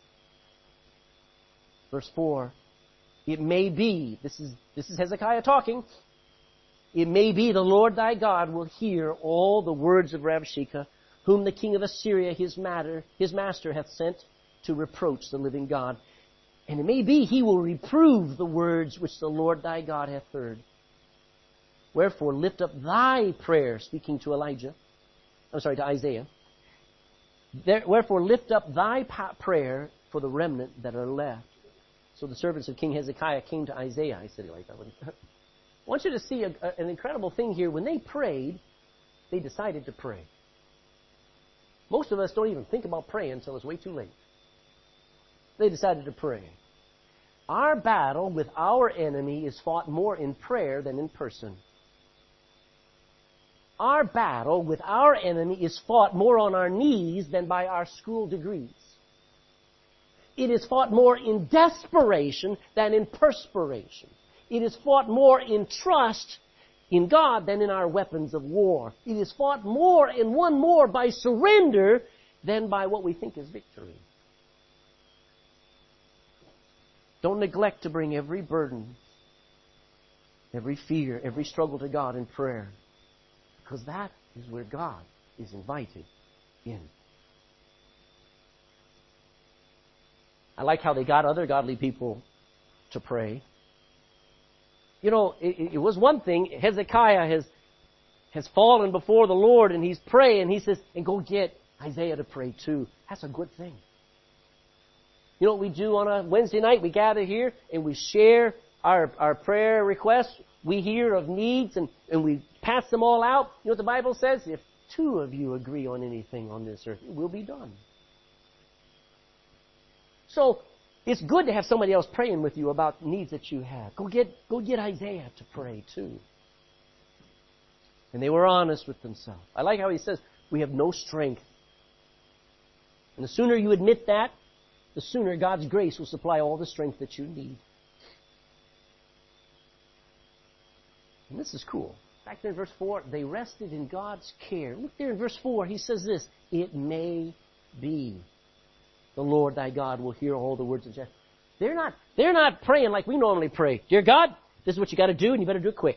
Verse four, it may be, this is, this is Hezekiah talking, it may be the Lord thy God will hear all the words of Rabshakeh, whom the king of Assyria, his matter, his master, hath sent to reproach the living God. And it may be he will reprove the words which the Lord thy God hath heard. Wherefore lift up thy prayer, speaking to Elijah, I'm sorry, to Isaiah. There, wherefore lift up thy prayer for the remnant that are left. So the servants of King Hezekiah came to Isaiah. I said it like that. I want you to see a, a, an incredible thing here. When they prayed, they decided to pray. Most of us don't even think about praying until it's way too late. They decided to pray. Our battle with our enemy is fought more in prayer than in person. Our battle with our enemy is fought more on our knees than by our school degrees. It is fought more in desperation than in perspiration. It is fought more in trust in God than in our weapons of war. It is fought more and won more by surrender than by what we think is victory. Don't neglect to bring every burden, every fear, every struggle to God in prayer. Because that is where God is invited in. I like how they got other godly people to pray. You know, it, it was one thing. Hezekiah has, has fallen before the Lord and he's praying. He says, and go get Isaiah to pray too. That's a good thing. You know what we do on a Wednesday night? We gather here and we share our, our prayer requests. We hear of needs and, and we pass them all out. You know what the Bible says? If two of you agree on anything on this earth, it will be done. So, it's good to have somebody else praying with you about needs that you have. Go get, go get Isaiah to pray too. And they were honest with themselves. I like how he says, we have no strength. And the sooner you admit that, the sooner God's grace will supply all the strength that you need. And this is cool. Back there in verse four, they rested in God's care. Look there in verse four, he says this, it may be the Lord thy God will hear all the words of Jephthah. They're not, they're not praying like we normally pray. Dear God, this is what you got to do, and you better do it quick.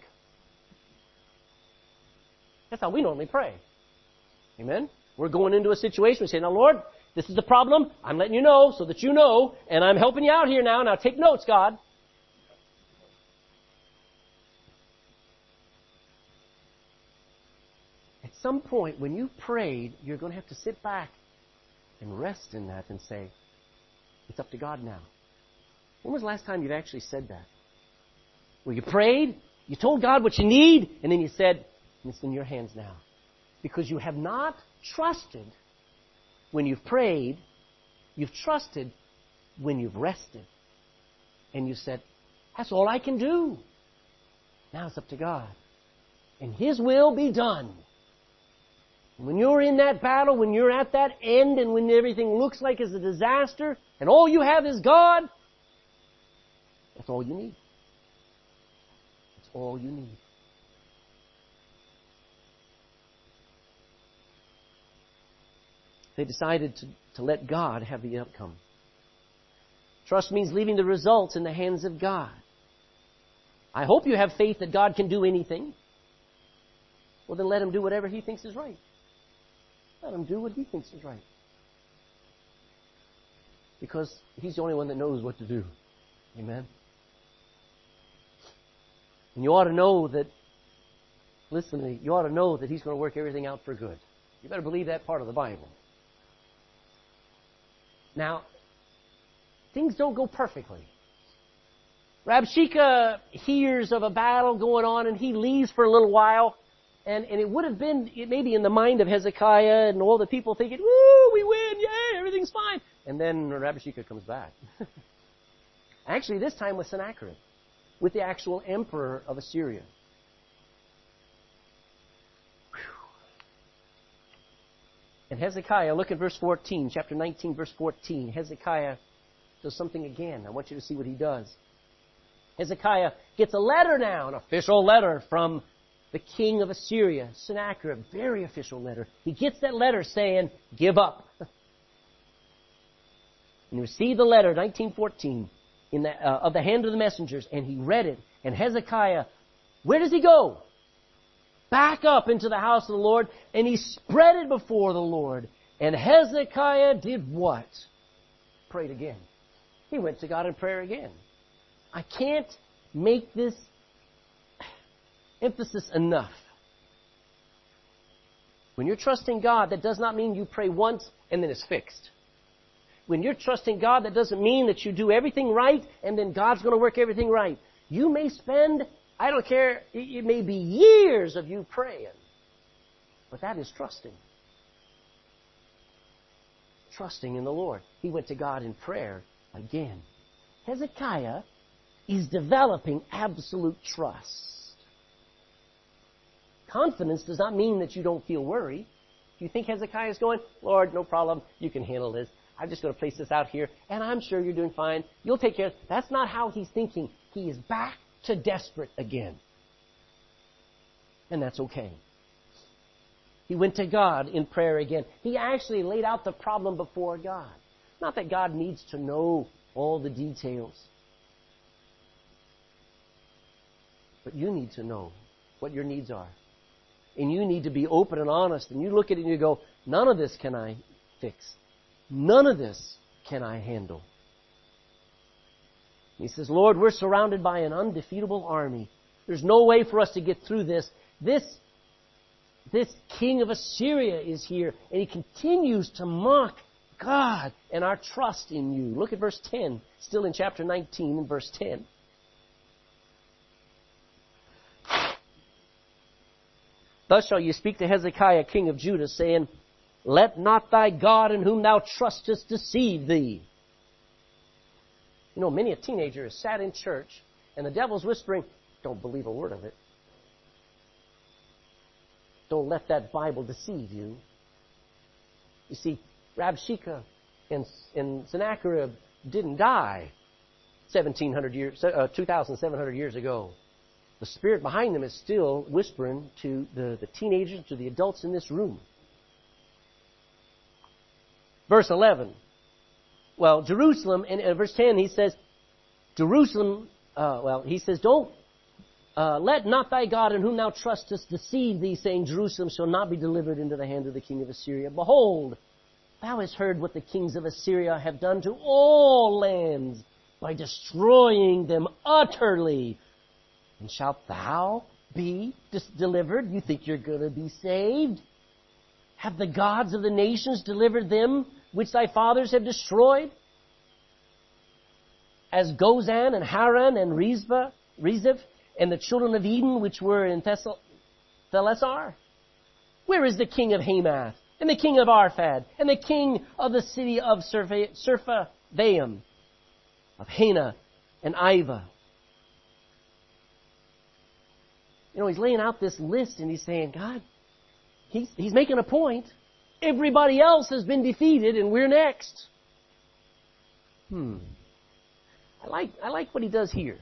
That's how we normally pray. Amen? We're going into a situation, we say, now Lord, this is the problem. I'm letting you know so that you know, and I'm helping you out here now. Now take notes, God. At some point, when you've prayed, you're going to have to sit back and rest in that and say, it's up to God now. When was the last time you've actually said that? Well, you prayed, you told God what you need, and then you said, it's in your hands now. Because you have not trusted when you've prayed, you've trusted when you've rested. And you said, that's all I can do. Now it's up to God. And His will be done. When you're in that battle, when you're at that end, and when everything looks like it's a disaster, and all you have is God, that's all you need. That's all you need. They decided to, to let God have the outcome. Trust means leaving the results in the hands of God. I hope you have faith that God can do anything. Well, then let Him do whatever He thinks is right. Let Him do what He thinks is right. Because He's the only one that knows what to do. Amen? And you ought to know that, listen to me, you ought to know that He's going to work everything out for good. You better believe that part of the Bible. Now, things don't go perfectly. Rabshakeh hears of a battle going on and he leaves for a little while. And, and it would have been it maybe in the mind of Hezekiah and all the people thinking, woo, we win, yay, everything's fine. And then Rabshakeh comes back. Actually, this time with Sennacherib. with the actual emperor of Assyria. And Hezekiah, look at verse fourteen, chapter nineteen, verse fourteen. Hezekiah does something again. I want you to see what he does. Hezekiah gets a letter now, an official letter from the king of Assyria, Sennacherib. Very official letter. He gets that letter saying, give up. And he received the letter, nineteen fourteen, in the, uh, of the hand of the messengers, and he read it. And Hezekiah, where does he go? Back up into the house of the Lord, and he spread it before the Lord. And Hezekiah did what? Prayed again. He went to God in prayer again. I can't make this emphasis enough. When you're trusting God, that does not mean you pray once and then it's fixed. When you're trusting God, that doesn't mean that you do everything right and then God's going to work everything right. You may spend, I don't care, it may be years of you praying. But that is trusting. Trusting in the Lord. He went to God in prayer again. Hezekiah is developing absolute trust. Confidence does not mean that you don't feel worry. Do you think Hezekiah is going, Lord, no problem, you can handle this. I'm just going to place this out here, and I'm sure you're doing fine. You'll take care of it. That's not how he's thinking. He is back to desperate again. And that's okay. He went to God in prayer again. He actually laid out the problem before God. Not that God needs to know all the details. But you need to know what your needs are. And you need to be open and honest. And you look at it and you go, none of this can I fix. None of this can I handle. He says, Lord, we're surrounded by an undefeatable army. There's no way for us to get through this. This, this king of Assyria is here. And he continues to mock God and our trust in you. Look at verse ten. Still in chapter nineteen and verse ten. Thus shall you speak to Hezekiah, king of Judah, saying, let not thy God in whom thou trustest deceive thee. You know, many a teenager has sat in church, and the devil's whispering, don't believe a word of it. Don't let that Bible deceive you. You see, Rabshakeh and, and Sennacherib didn't die seventeen hundred years, uh, two thousand seven hundred years ago. The spirit behind them is still whispering to the, the teenagers, to the adults in this room. Verse eleven. Well, Jerusalem, in uh, verse ten, he says, Jerusalem, uh, well, he says, don't, uh, let not thy God in whom thou trustest deceive thee, saying, Jerusalem shall not be delivered into the hand of the king of Assyria. Behold, thou hast heard what the kings of Assyria have done to all lands by destroying them utterly. And shalt thou be dis- delivered? You think you're going to be saved? Have the gods of the nations delivered them which thy fathers have destroyed? As Gozan and Haran and Rezeph, Rezeph and the children of Eden which were in Thessal- Thelessar? Where is the king of Hamath and the king of Arphad and the king of the city of Sepharvaim, of Hena and Ivah? You know, he's laying out this list and he's saying, God, he's, he's making a point. Everybody else has been defeated and we're next. Hmm. I like, I like what he does here.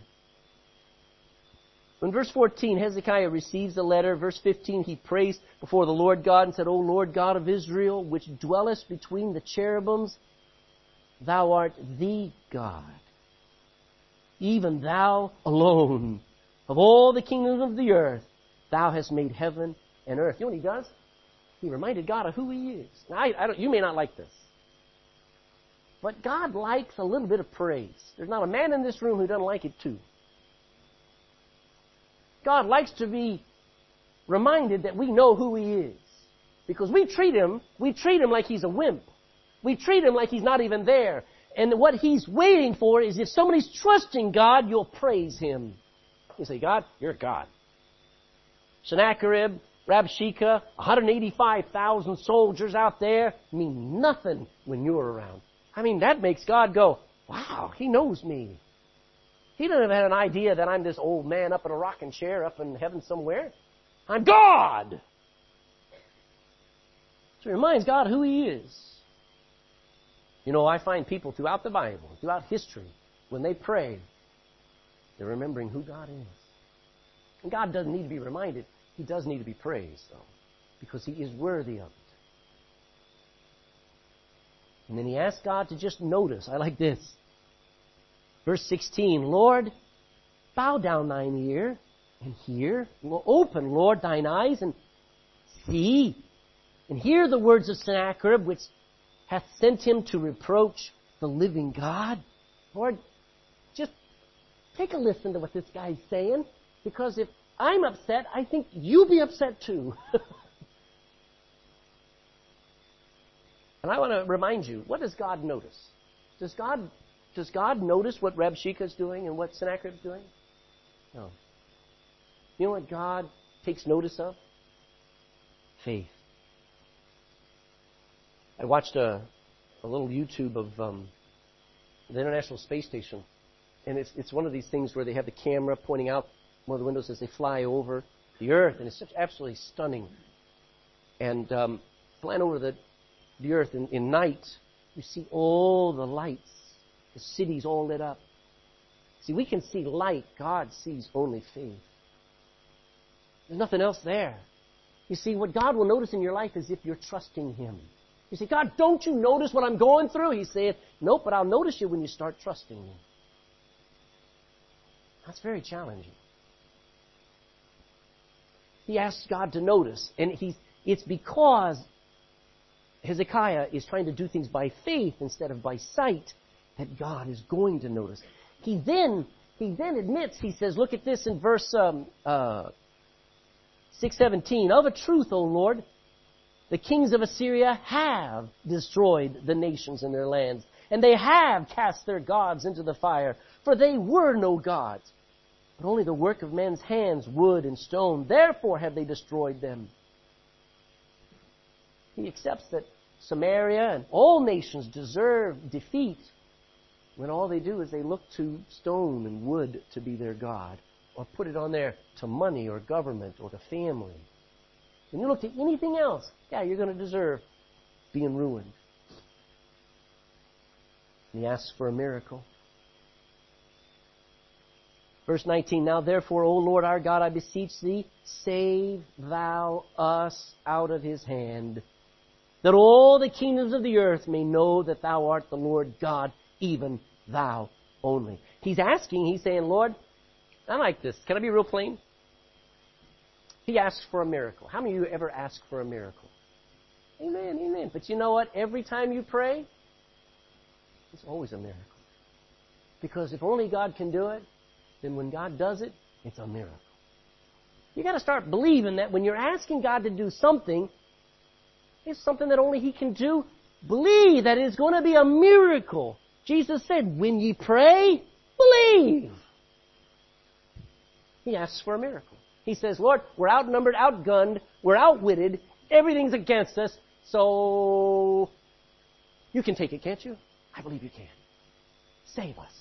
In verse fourteen, Hezekiah receives the letter. Verse fifteen, he prays before the Lord God and said, O Lord God of Israel, which dwellest between the cherubims, thou art the God. Even thou alone. Of all the kingdoms of the earth, thou hast made heaven and earth. You know what he does? He reminded God of who he is. Now, I, I don't, you may not like this. But God likes a little bit of praise. There's not a man in this room who doesn't like it too. God likes to be reminded that we know who he is. Because we treat him, we treat him like he's a wimp. We treat him like he's not even there. And what he's waiting for is if somebody's trusting God, you'll praise him. You say, God, you're God. Sennacherib, Rabshakeh, one hundred eighty-five thousand soldiers out there mean nothing when you're around. I mean, that makes God go, wow, he knows me. He doesn't have an idea that I'm this old man up in a rocking chair up in heaven somewhere. I'm God. So he reminds God who He is. You know, I find people throughout the Bible, throughout history, when they pray, they're remembering who God is. And God doesn't need to be reminded. He does need to be praised, though, because He is worthy of it. And then he asked God to just notice. I like this. Verse sixteen, Lord, bow down thine ear and hear. Open, Lord, thine eyes and see. And hear the words of Sennacherib, which hath sent him to reproach the living God. Lord, just take a listen to what this guy's saying. Because if I'm upset, I think you'll be upset too. And I want to remind you, what does God notice? Does God does God notice what Rabshakeh's doing and what Sennacherib's doing? No. You know what God takes notice of? Faith. I watched a, a little YouTube of um, the International Space Station, and it's it's one of these things where they have the camera pointing out one of the windows as they fly over the Earth, and it's just absolutely stunning. And um, flying over the the Earth in, in night, you see all the lights, the cities all lit up. See, we can see light. God sees only faith. There's nothing else there. You see, what God will notice in your life is if you're trusting Him. You say, God, don't you notice what I'm going through? He's saying, nope, but I'll notice you when you start trusting Me. That's very challenging. He asks God to notice, and he's, it's because Hezekiah is trying to do things by faith instead of by sight that God is going to notice. He then he then admits, he says, look at this in verse um, uh, six seventeen. Of a truth, O Lord, the kings of Assyria have destroyed the nations and their lands, and they have cast their gods into the fire, for they were no gods, but only the work of men's hands, wood and stone. Therefore have they destroyed them. He accepts that Samaria and all nations deserve defeat when all they do is they look to stone and wood to be their God, or put it on there to money or government or to family. When you look to anything else, yeah, you're going to deserve being ruined. And he asks for a miracle. Verse nineteen, Now therefore, O Lord our God, I beseech Thee, save Thou us out of his hand, that all the kingdoms of the earth may know that Thou art the Lord God, even Thou only. He's asking, he's saying, Lord, I like this. Can I be real plain? He asks for a miracle. How many of you ever ask for a miracle? Amen, amen. But you know what? Every time you pray, it's always a miracle. Because if only God can do it, then when God does it, it's a miracle. You got to start believing that when you're asking God to do something, it's something that only He can do. Believe that it's going to be a miracle. Jesus said, when ye pray, believe. He asks for a miracle. He says, Lord, we're outnumbered, outgunned, we're outwitted, everything's against us, so you can take it, can't you? I believe you can. Save us.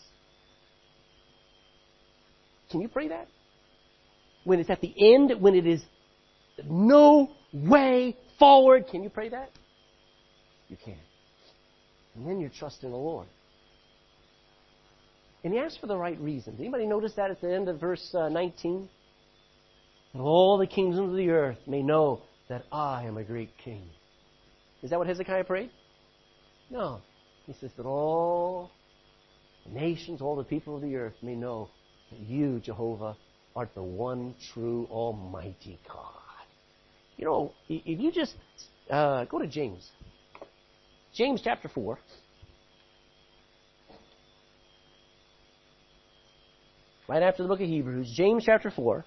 Can you pray that? When it's at the end, when it is no way forward, can you pray that? You can. And then you're trusting the Lord. And he asks for the right reasons. Anybody notice that at the end of verse uh, nineteen? And all the kingdoms of the earth may know that I am a great king. Is that what Hezekiah prayed? No. He says that all the nations, all the people of the earth may know that you, Jehovah, art the one true almighty God. You know, if you just uh, go to James. James chapter four. Right after the book of Hebrews, James chapter four.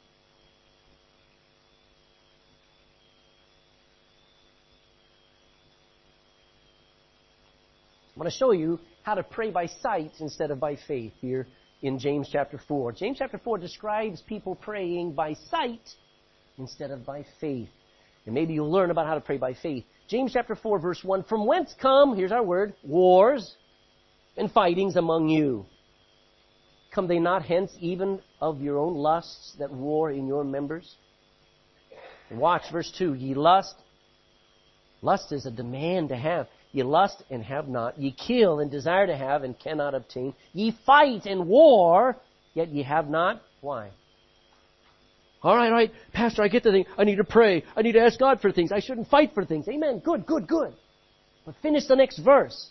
I want to show you how to pray by sight instead of by faith here in James chapter four. James chapter four describes people praying by sight instead of by faith. And maybe you'll learn about how to pray by faith. James chapter four, verse one, From whence come, here's our word, wars and fightings among you? Come they not hence even of your own lusts that war in your members? And watch verse two. Ye lust. Lust is a demand to have. Ye lust and have not. Ye kill and desire to have and cannot obtain. Ye fight and war, yet ye have not. Why? All right, all right, Pastor, I get the thing. I need to pray. I need to ask God for things. I shouldn't fight for things. Amen. Good, good, good. But finish the next verse.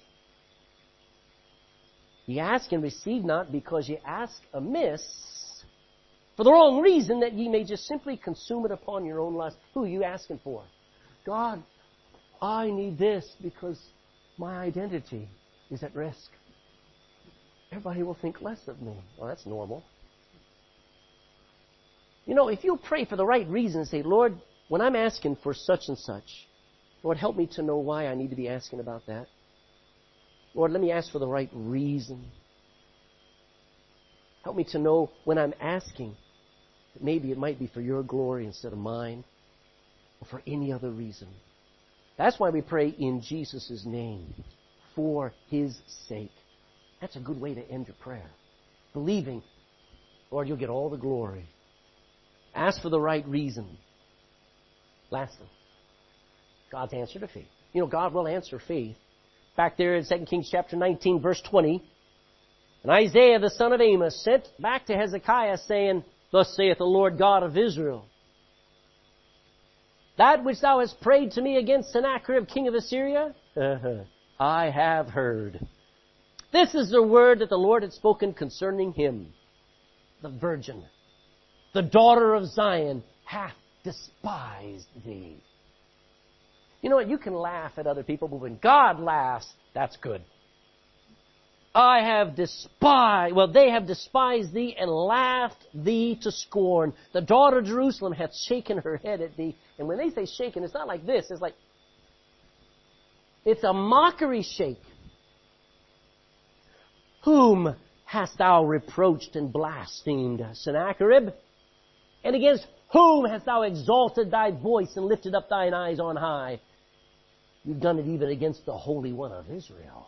Ye ask and receive not because ye ask amiss for the wrong reason, that ye may just simply consume it upon your own lust. Who are you asking for? God, I need this because my identity is at risk. Everybody will think less of me. Well, that's normal. You know, if you pray for the right reason and say, Lord, when I'm asking for such and such, Lord, help me to know why I need to be asking about that. Lord, let me ask for the right reason. Help me to know when I'm asking that maybe it might be for your glory instead of mine, or for any other reason. That's why we pray in Jesus' name, for His sake. That's a good way to end your prayer. Believing, Lord, you'll get all the glory. Ask for the right reason. Lastly, God's answer to faith. You know, God will answer faith. Back there in Second Kings chapter nineteen, verse twenty, and Isaiah the son of Amos sent back to Hezekiah, saying, Thus saith the Lord God of Israel, that which thou hast prayed to me against Sennacherib king of Assyria, I have heard. This is the word that the Lord had spoken concerning him. The virgin, the daughter of Zion, hath despised thee. You know what? You can laugh at other people, but when God laughs, that's good. I have despised, well, they have despised thee and laughed thee to scorn. The daughter of Jerusalem hath shaken her head at thee. And when they say shaken, it's not like this. It's like, it's a mockery shake. Whom hast thou reproached and blasphemed, Sennacherib? And against whom hast thou exalted thy voice and lifted up thine eyes on high? You've done it even against the Holy One of Israel.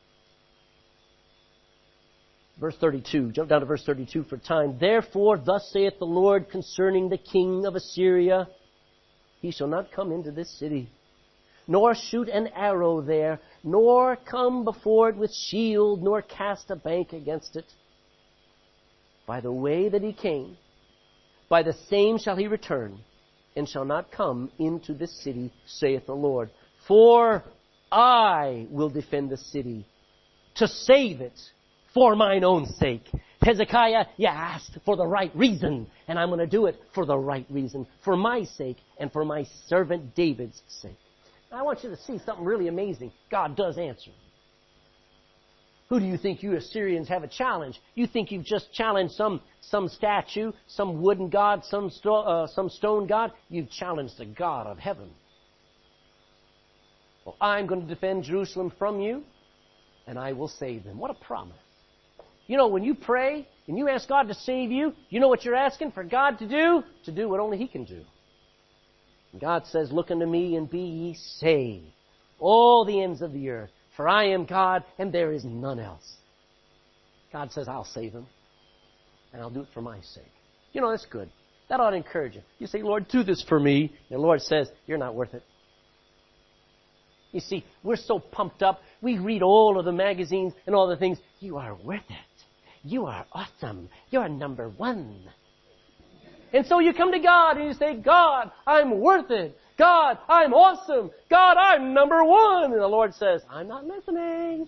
Verse thirty-two, jump down to verse thirty-two for time. Therefore, thus saith the Lord concerning the king of Assyria, he shall not come into this city, nor shoot an arrow there, nor come before it with shield, nor cast a bank against it. By the way that he came, by the same shall he return, and shall not come into this city, saith the Lord. For I will defend the city, to save it for mine own sake. Hezekiah, you asked for the right reason, and I'm going to do it for the right reason, for my sake and for my servant David's sake. I want you to see something really amazing. God does answer. Who do you think you Assyrians have a challenge? You think you've just challenged some, some statue, some wooden god, some, sto- uh, some stone god? You've challenged the God of heaven. Well, I'm going to defend Jerusalem from you, and I will save them. What a promise. You know, when you pray and you ask God to save you, you know what you're asking for God to do? To do what only He can do. And God says, look unto me and be ye saved, all the ends of the earth. For I am God, and there is none else. God says, I'll save them, and I'll do it for my sake. You know, that's good. That ought to encourage you. You say, Lord, do this for me. And the Lord says, you're not worth it. You see, we're so pumped up. We read all of the magazines and all the things. You are worth it. You are awesome. You're number one. And so you come to God and you say, God, I'm worth it. God, I'm awesome. God, I'm number one. And the Lord says, I'm not listening.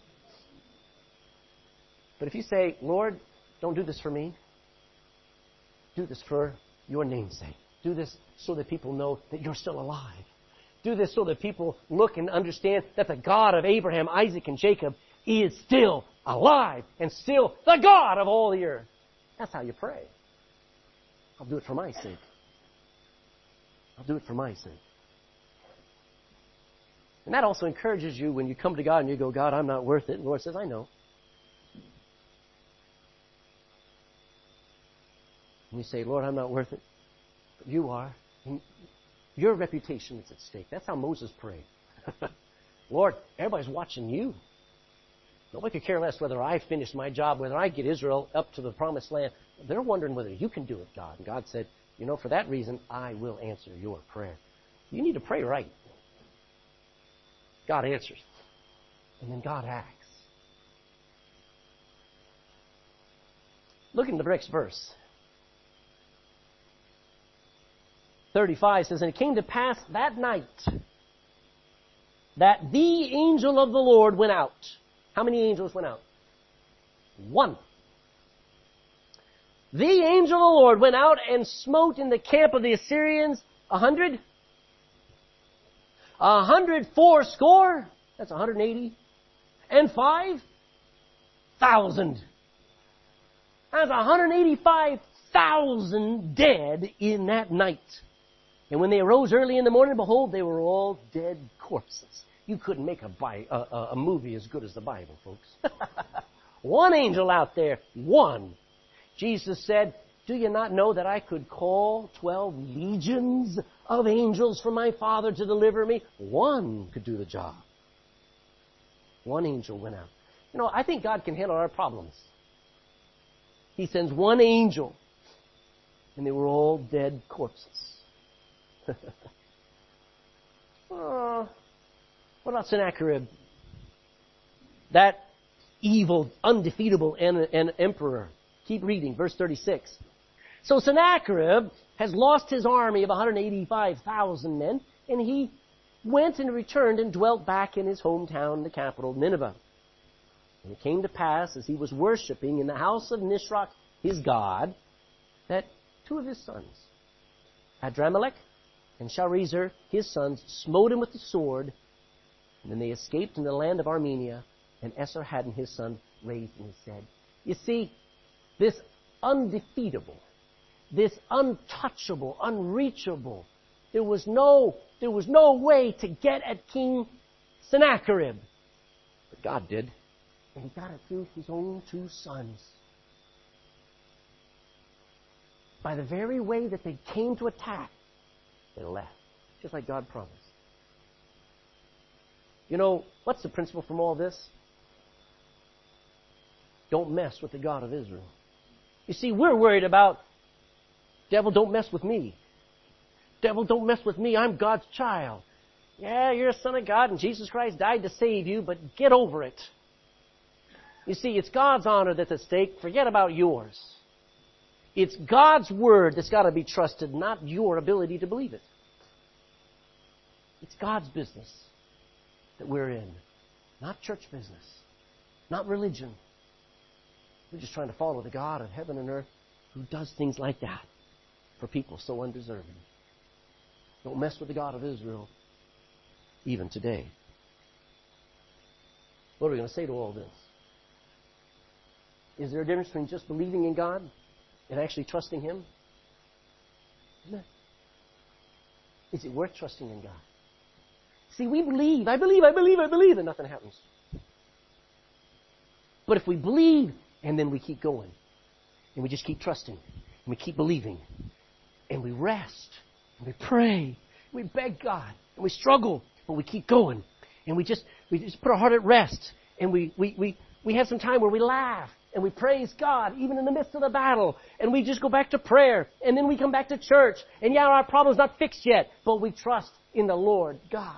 But if you say, Lord, don't do this for me. Do this for your name's sake. Do this so that people know that you're still alive. Do this so that people look and understand that the God of Abraham, Isaac, and Jacob is still alive and still the God of all the earth. That's how you pray. I'll do it for my sake. I'll do it for my sake. And that also encourages you when you come to God and you go, God, I'm not worth it. And the Lord says, I know. And you say, Lord, I'm not worth it. But you are. And your reputation is at stake. That's how Moses prayed. Lord, everybody's watching you. Nobody could care less whether I finish my job, whether I get Israel up to the promised land. They're wondering whether you can do it, God. And God said, you know, for that reason, I will answer your prayer. You need to pray right. God answers. And then God acts. Look in the next verse. thirty-five says, and it came to pass that night that the angel of the Lord went out. How many angels went out? One. The angel of the Lord went out and smote in the camp of the Assyrians a hundred. A hundred four score. That's a hundred and eighty. And five thousand. That's a hundred and eighty-five thousand dead in that night. And when they arose early in the morning, behold, they were all dead corpses. You couldn't make a, Bi- a, a, a movie as good as the Bible, folks. One angel out there. One. Jesus said, do you not know that I could call twelve legions of angels from my Father to deliver me? One could do the job. One angel went out. You know, I think God can handle our problems. He sends one angel, and they were all dead corpses. Oh, what about Sennacherib? That evil, undefeatable en- en- emperor. Keep reading, verse thirty-six. So Sennacherib has lost his army of one hundred eighty-five thousand men, and he went and returned and dwelt back in his hometown, the capital, Nineveh. And it came to pass, as he was worshiping in the house of Nisroch, his god, that two of his sons, Adramelech and Sharezer, his sons, smote him with the sword, and then they escaped in the land of Armenia, and Esarhaddon, his son, raised him his head. You see, this undefeatable, this untouchable, unreachable, there was no, there was no way to get at King Sennacherib. But God did. And he got it through his own two sons. By the very way that they came to attack, they left. Just like God promised. You know, what's the principle from all this? Don't mess with the God of Israel. You see, we're worried about, devil, don't mess with me. Devil, don't mess with me. I'm God's child. Yeah, you're a son of God, and Jesus Christ died to save you, but get over it. You see, it's God's honor that's at stake. Forget about yours. It's God's word that's got to be trusted, not your ability to believe it. It's God's business that we're in, not church business, not religion. We're just trying to follow the God of heaven and earth who does things like that for people so undeserving. Don't mess with the God of Israel, even today. What are we going to say to all this? Is there a difference between just believing in God and actually trusting Him? Isn't it? Is it worth trusting in God? See, we believe, I believe, I believe, I believe, and nothing happens. But if we believe, and then we keep going, and we just keep trusting, and we keep believing, and we rest, and we pray, we beg God, and we struggle, but we keep going, and we just we just put our heart at rest, and we we we, we have some time where we laugh, and we praise God, even in the midst of the battle. And we just go back to prayer. And then we come back to church. And yeah, our problem's not fixed yet. But we trust in the Lord God.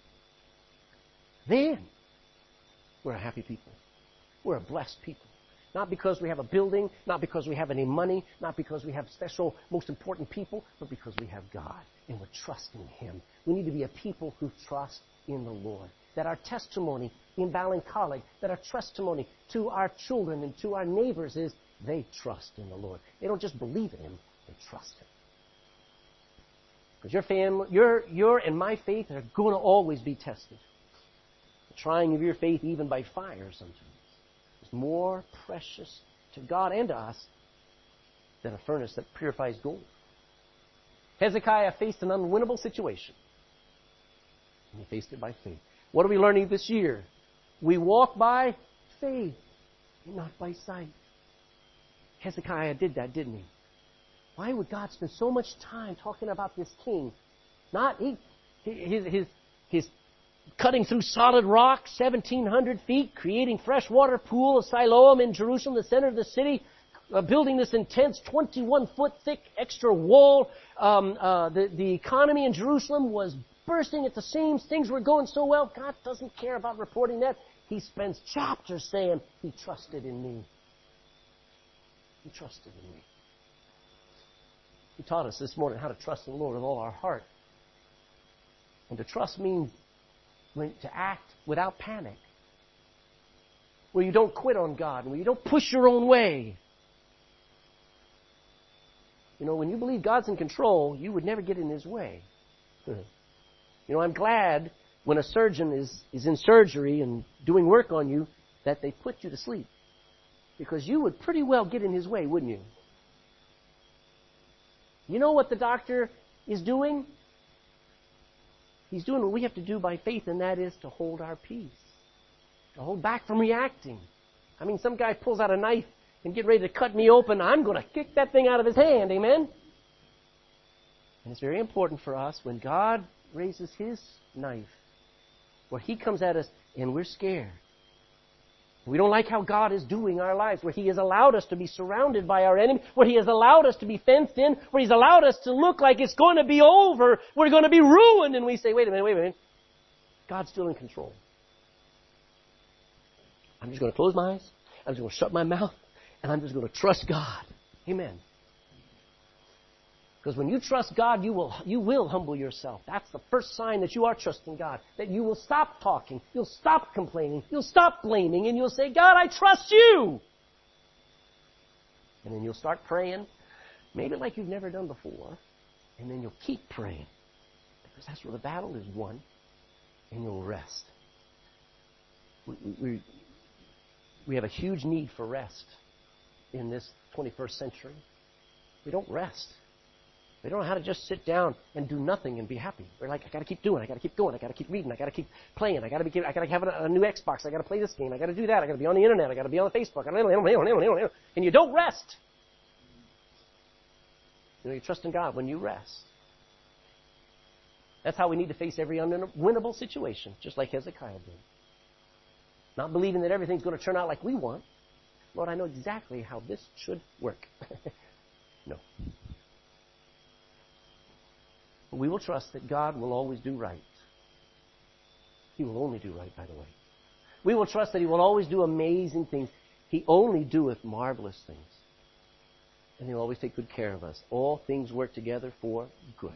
Then, we're a happy people. We're a blessed people. Not because we have a building. Not because we have any money. Not because we have special, most important people. But because we have God. And we're trusting Him. We need to be a people who trust in the Lord. That our testimony in Ballin College, that our testimony to our children and to our neighbors is they trust in the Lord. They don't just believe in Him, they trust Him. Because your family, your, your and my faith are going to always be tested. The trying of your faith, even by fire sometimes, is more precious to God and to us than a furnace that purifies gold. Hezekiah faced an unwinnable situation. And he faced it by faith. What are we learning this year? We walk by faith and not by sight. Hezekiah did that, didn't he? Why would God spend so much time talking about this king? Not he, his his his cutting through solid rock, seventeen hundred feet, creating freshwater pool of Siloam in Jerusalem, the center of the city, uh, building this intense twenty-one foot thick extra wall. Um, uh, the, the economy in Jerusalem was bursting at the seams. Things were going so well. God doesn't care about reporting that. He spends chapters saying, He trusted in me. He trusted in me. He taught us this morning how to trust in the Lord with all our heart. And to trust means when, to act without panic. Where you don't quit on God, where you don't push your own way. You know, when you believe God's in control, you would never get in His way. You know, I'm glad when a surgeon is, is in surgery and doing work on you that they put you to sleep. Because you would pretty well get in his way, wouldn't you? You know what the doctor is doing? He's doing what we have to do by faith, and that is to hold our peace. To hold back from reacting. I mean, some guy pulls out a knife and get ready to cut me open. I'm going to kick that thing out of his hand, amen? And it's very important for us when God raises His knife, where He comes at us and we're scared. We don't like how God is doing our lives, where He has allowed us to be surrounded by our enemy, where He has allowed us to be fenced in, where He's allowed us to look like it's going to be over, we're going to be ruined, and we say, wait a minute, wait a minute. God's still in control. I'm just going to close my eyes, I'm just going to shut my mouth, and I'm just going to trust God. Amen. Because when you trust God, you will, you will humble yourself. That's the first sign that you are trusting God. That you will stop talking. You'll stop complaining. You'll stop blaming. And you'll say, God, I trust you. And then you'll start praying, maybe like you've never done before. And then you'll keep praying. Because that's where the battle is won. And you'll rest. We, we, we have a huge need for rest in this twenty-first century. We don't rest. We don't know how to just sit down and do nothing and be happy. We're like, I got to keep doing. I got to keep going. I got to keep reading. I got to keep playing. I got to be. I got to have a, a new Xbox. I got to play this game. I got to do that. I got to be on the internet. I got to be on Facebook. And you don't rest. You know, you trust in God when you rest. That's how we need to face every unwinnable situation, just like Hezekiah did. Not believing that everything's going to turn out like we want. Lord, I know exactly how this should work. No. We will trust that God will always do right. He will only do right, by the way. We will trust that He will always do amazing things. He only doeth marvelous things. And He'll always take good care of us. All things work together for good.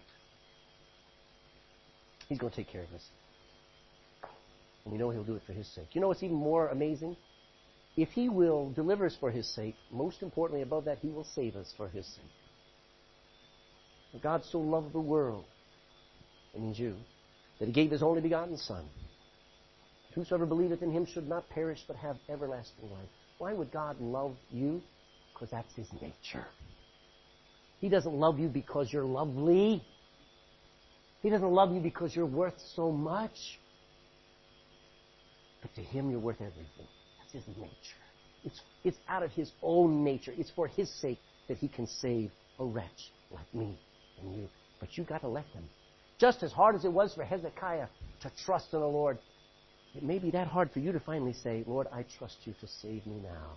He's going to take care of us. And we know He'll do it for His sake. You know what's even more amazing? If He will deliver us for His sake, most importantly above that, He will save us for His sake. For God so loved the world, that means you, that He gave His only begotten Son. Whosoever believeth in Him should not perish but have everlasting life. Why would God love you? Because that's His nature. He doesn't love you because you're lovely. He doesn't love you because you're worth so much. But to Him you're worth everything. That's His nature. It's, it's out of His own nature. It's for His sake that He can save a wretch like me and you. But you got to let Him. Just as hard as it was for Hezekiah to trust in the Lord, it may be that hard for you to finally say, Lord, I trust you to save me now.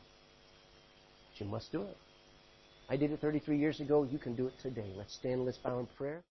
But you must do it. I did it thirty-three years ago. You can do it today. Let's stand, let's bow in prayer.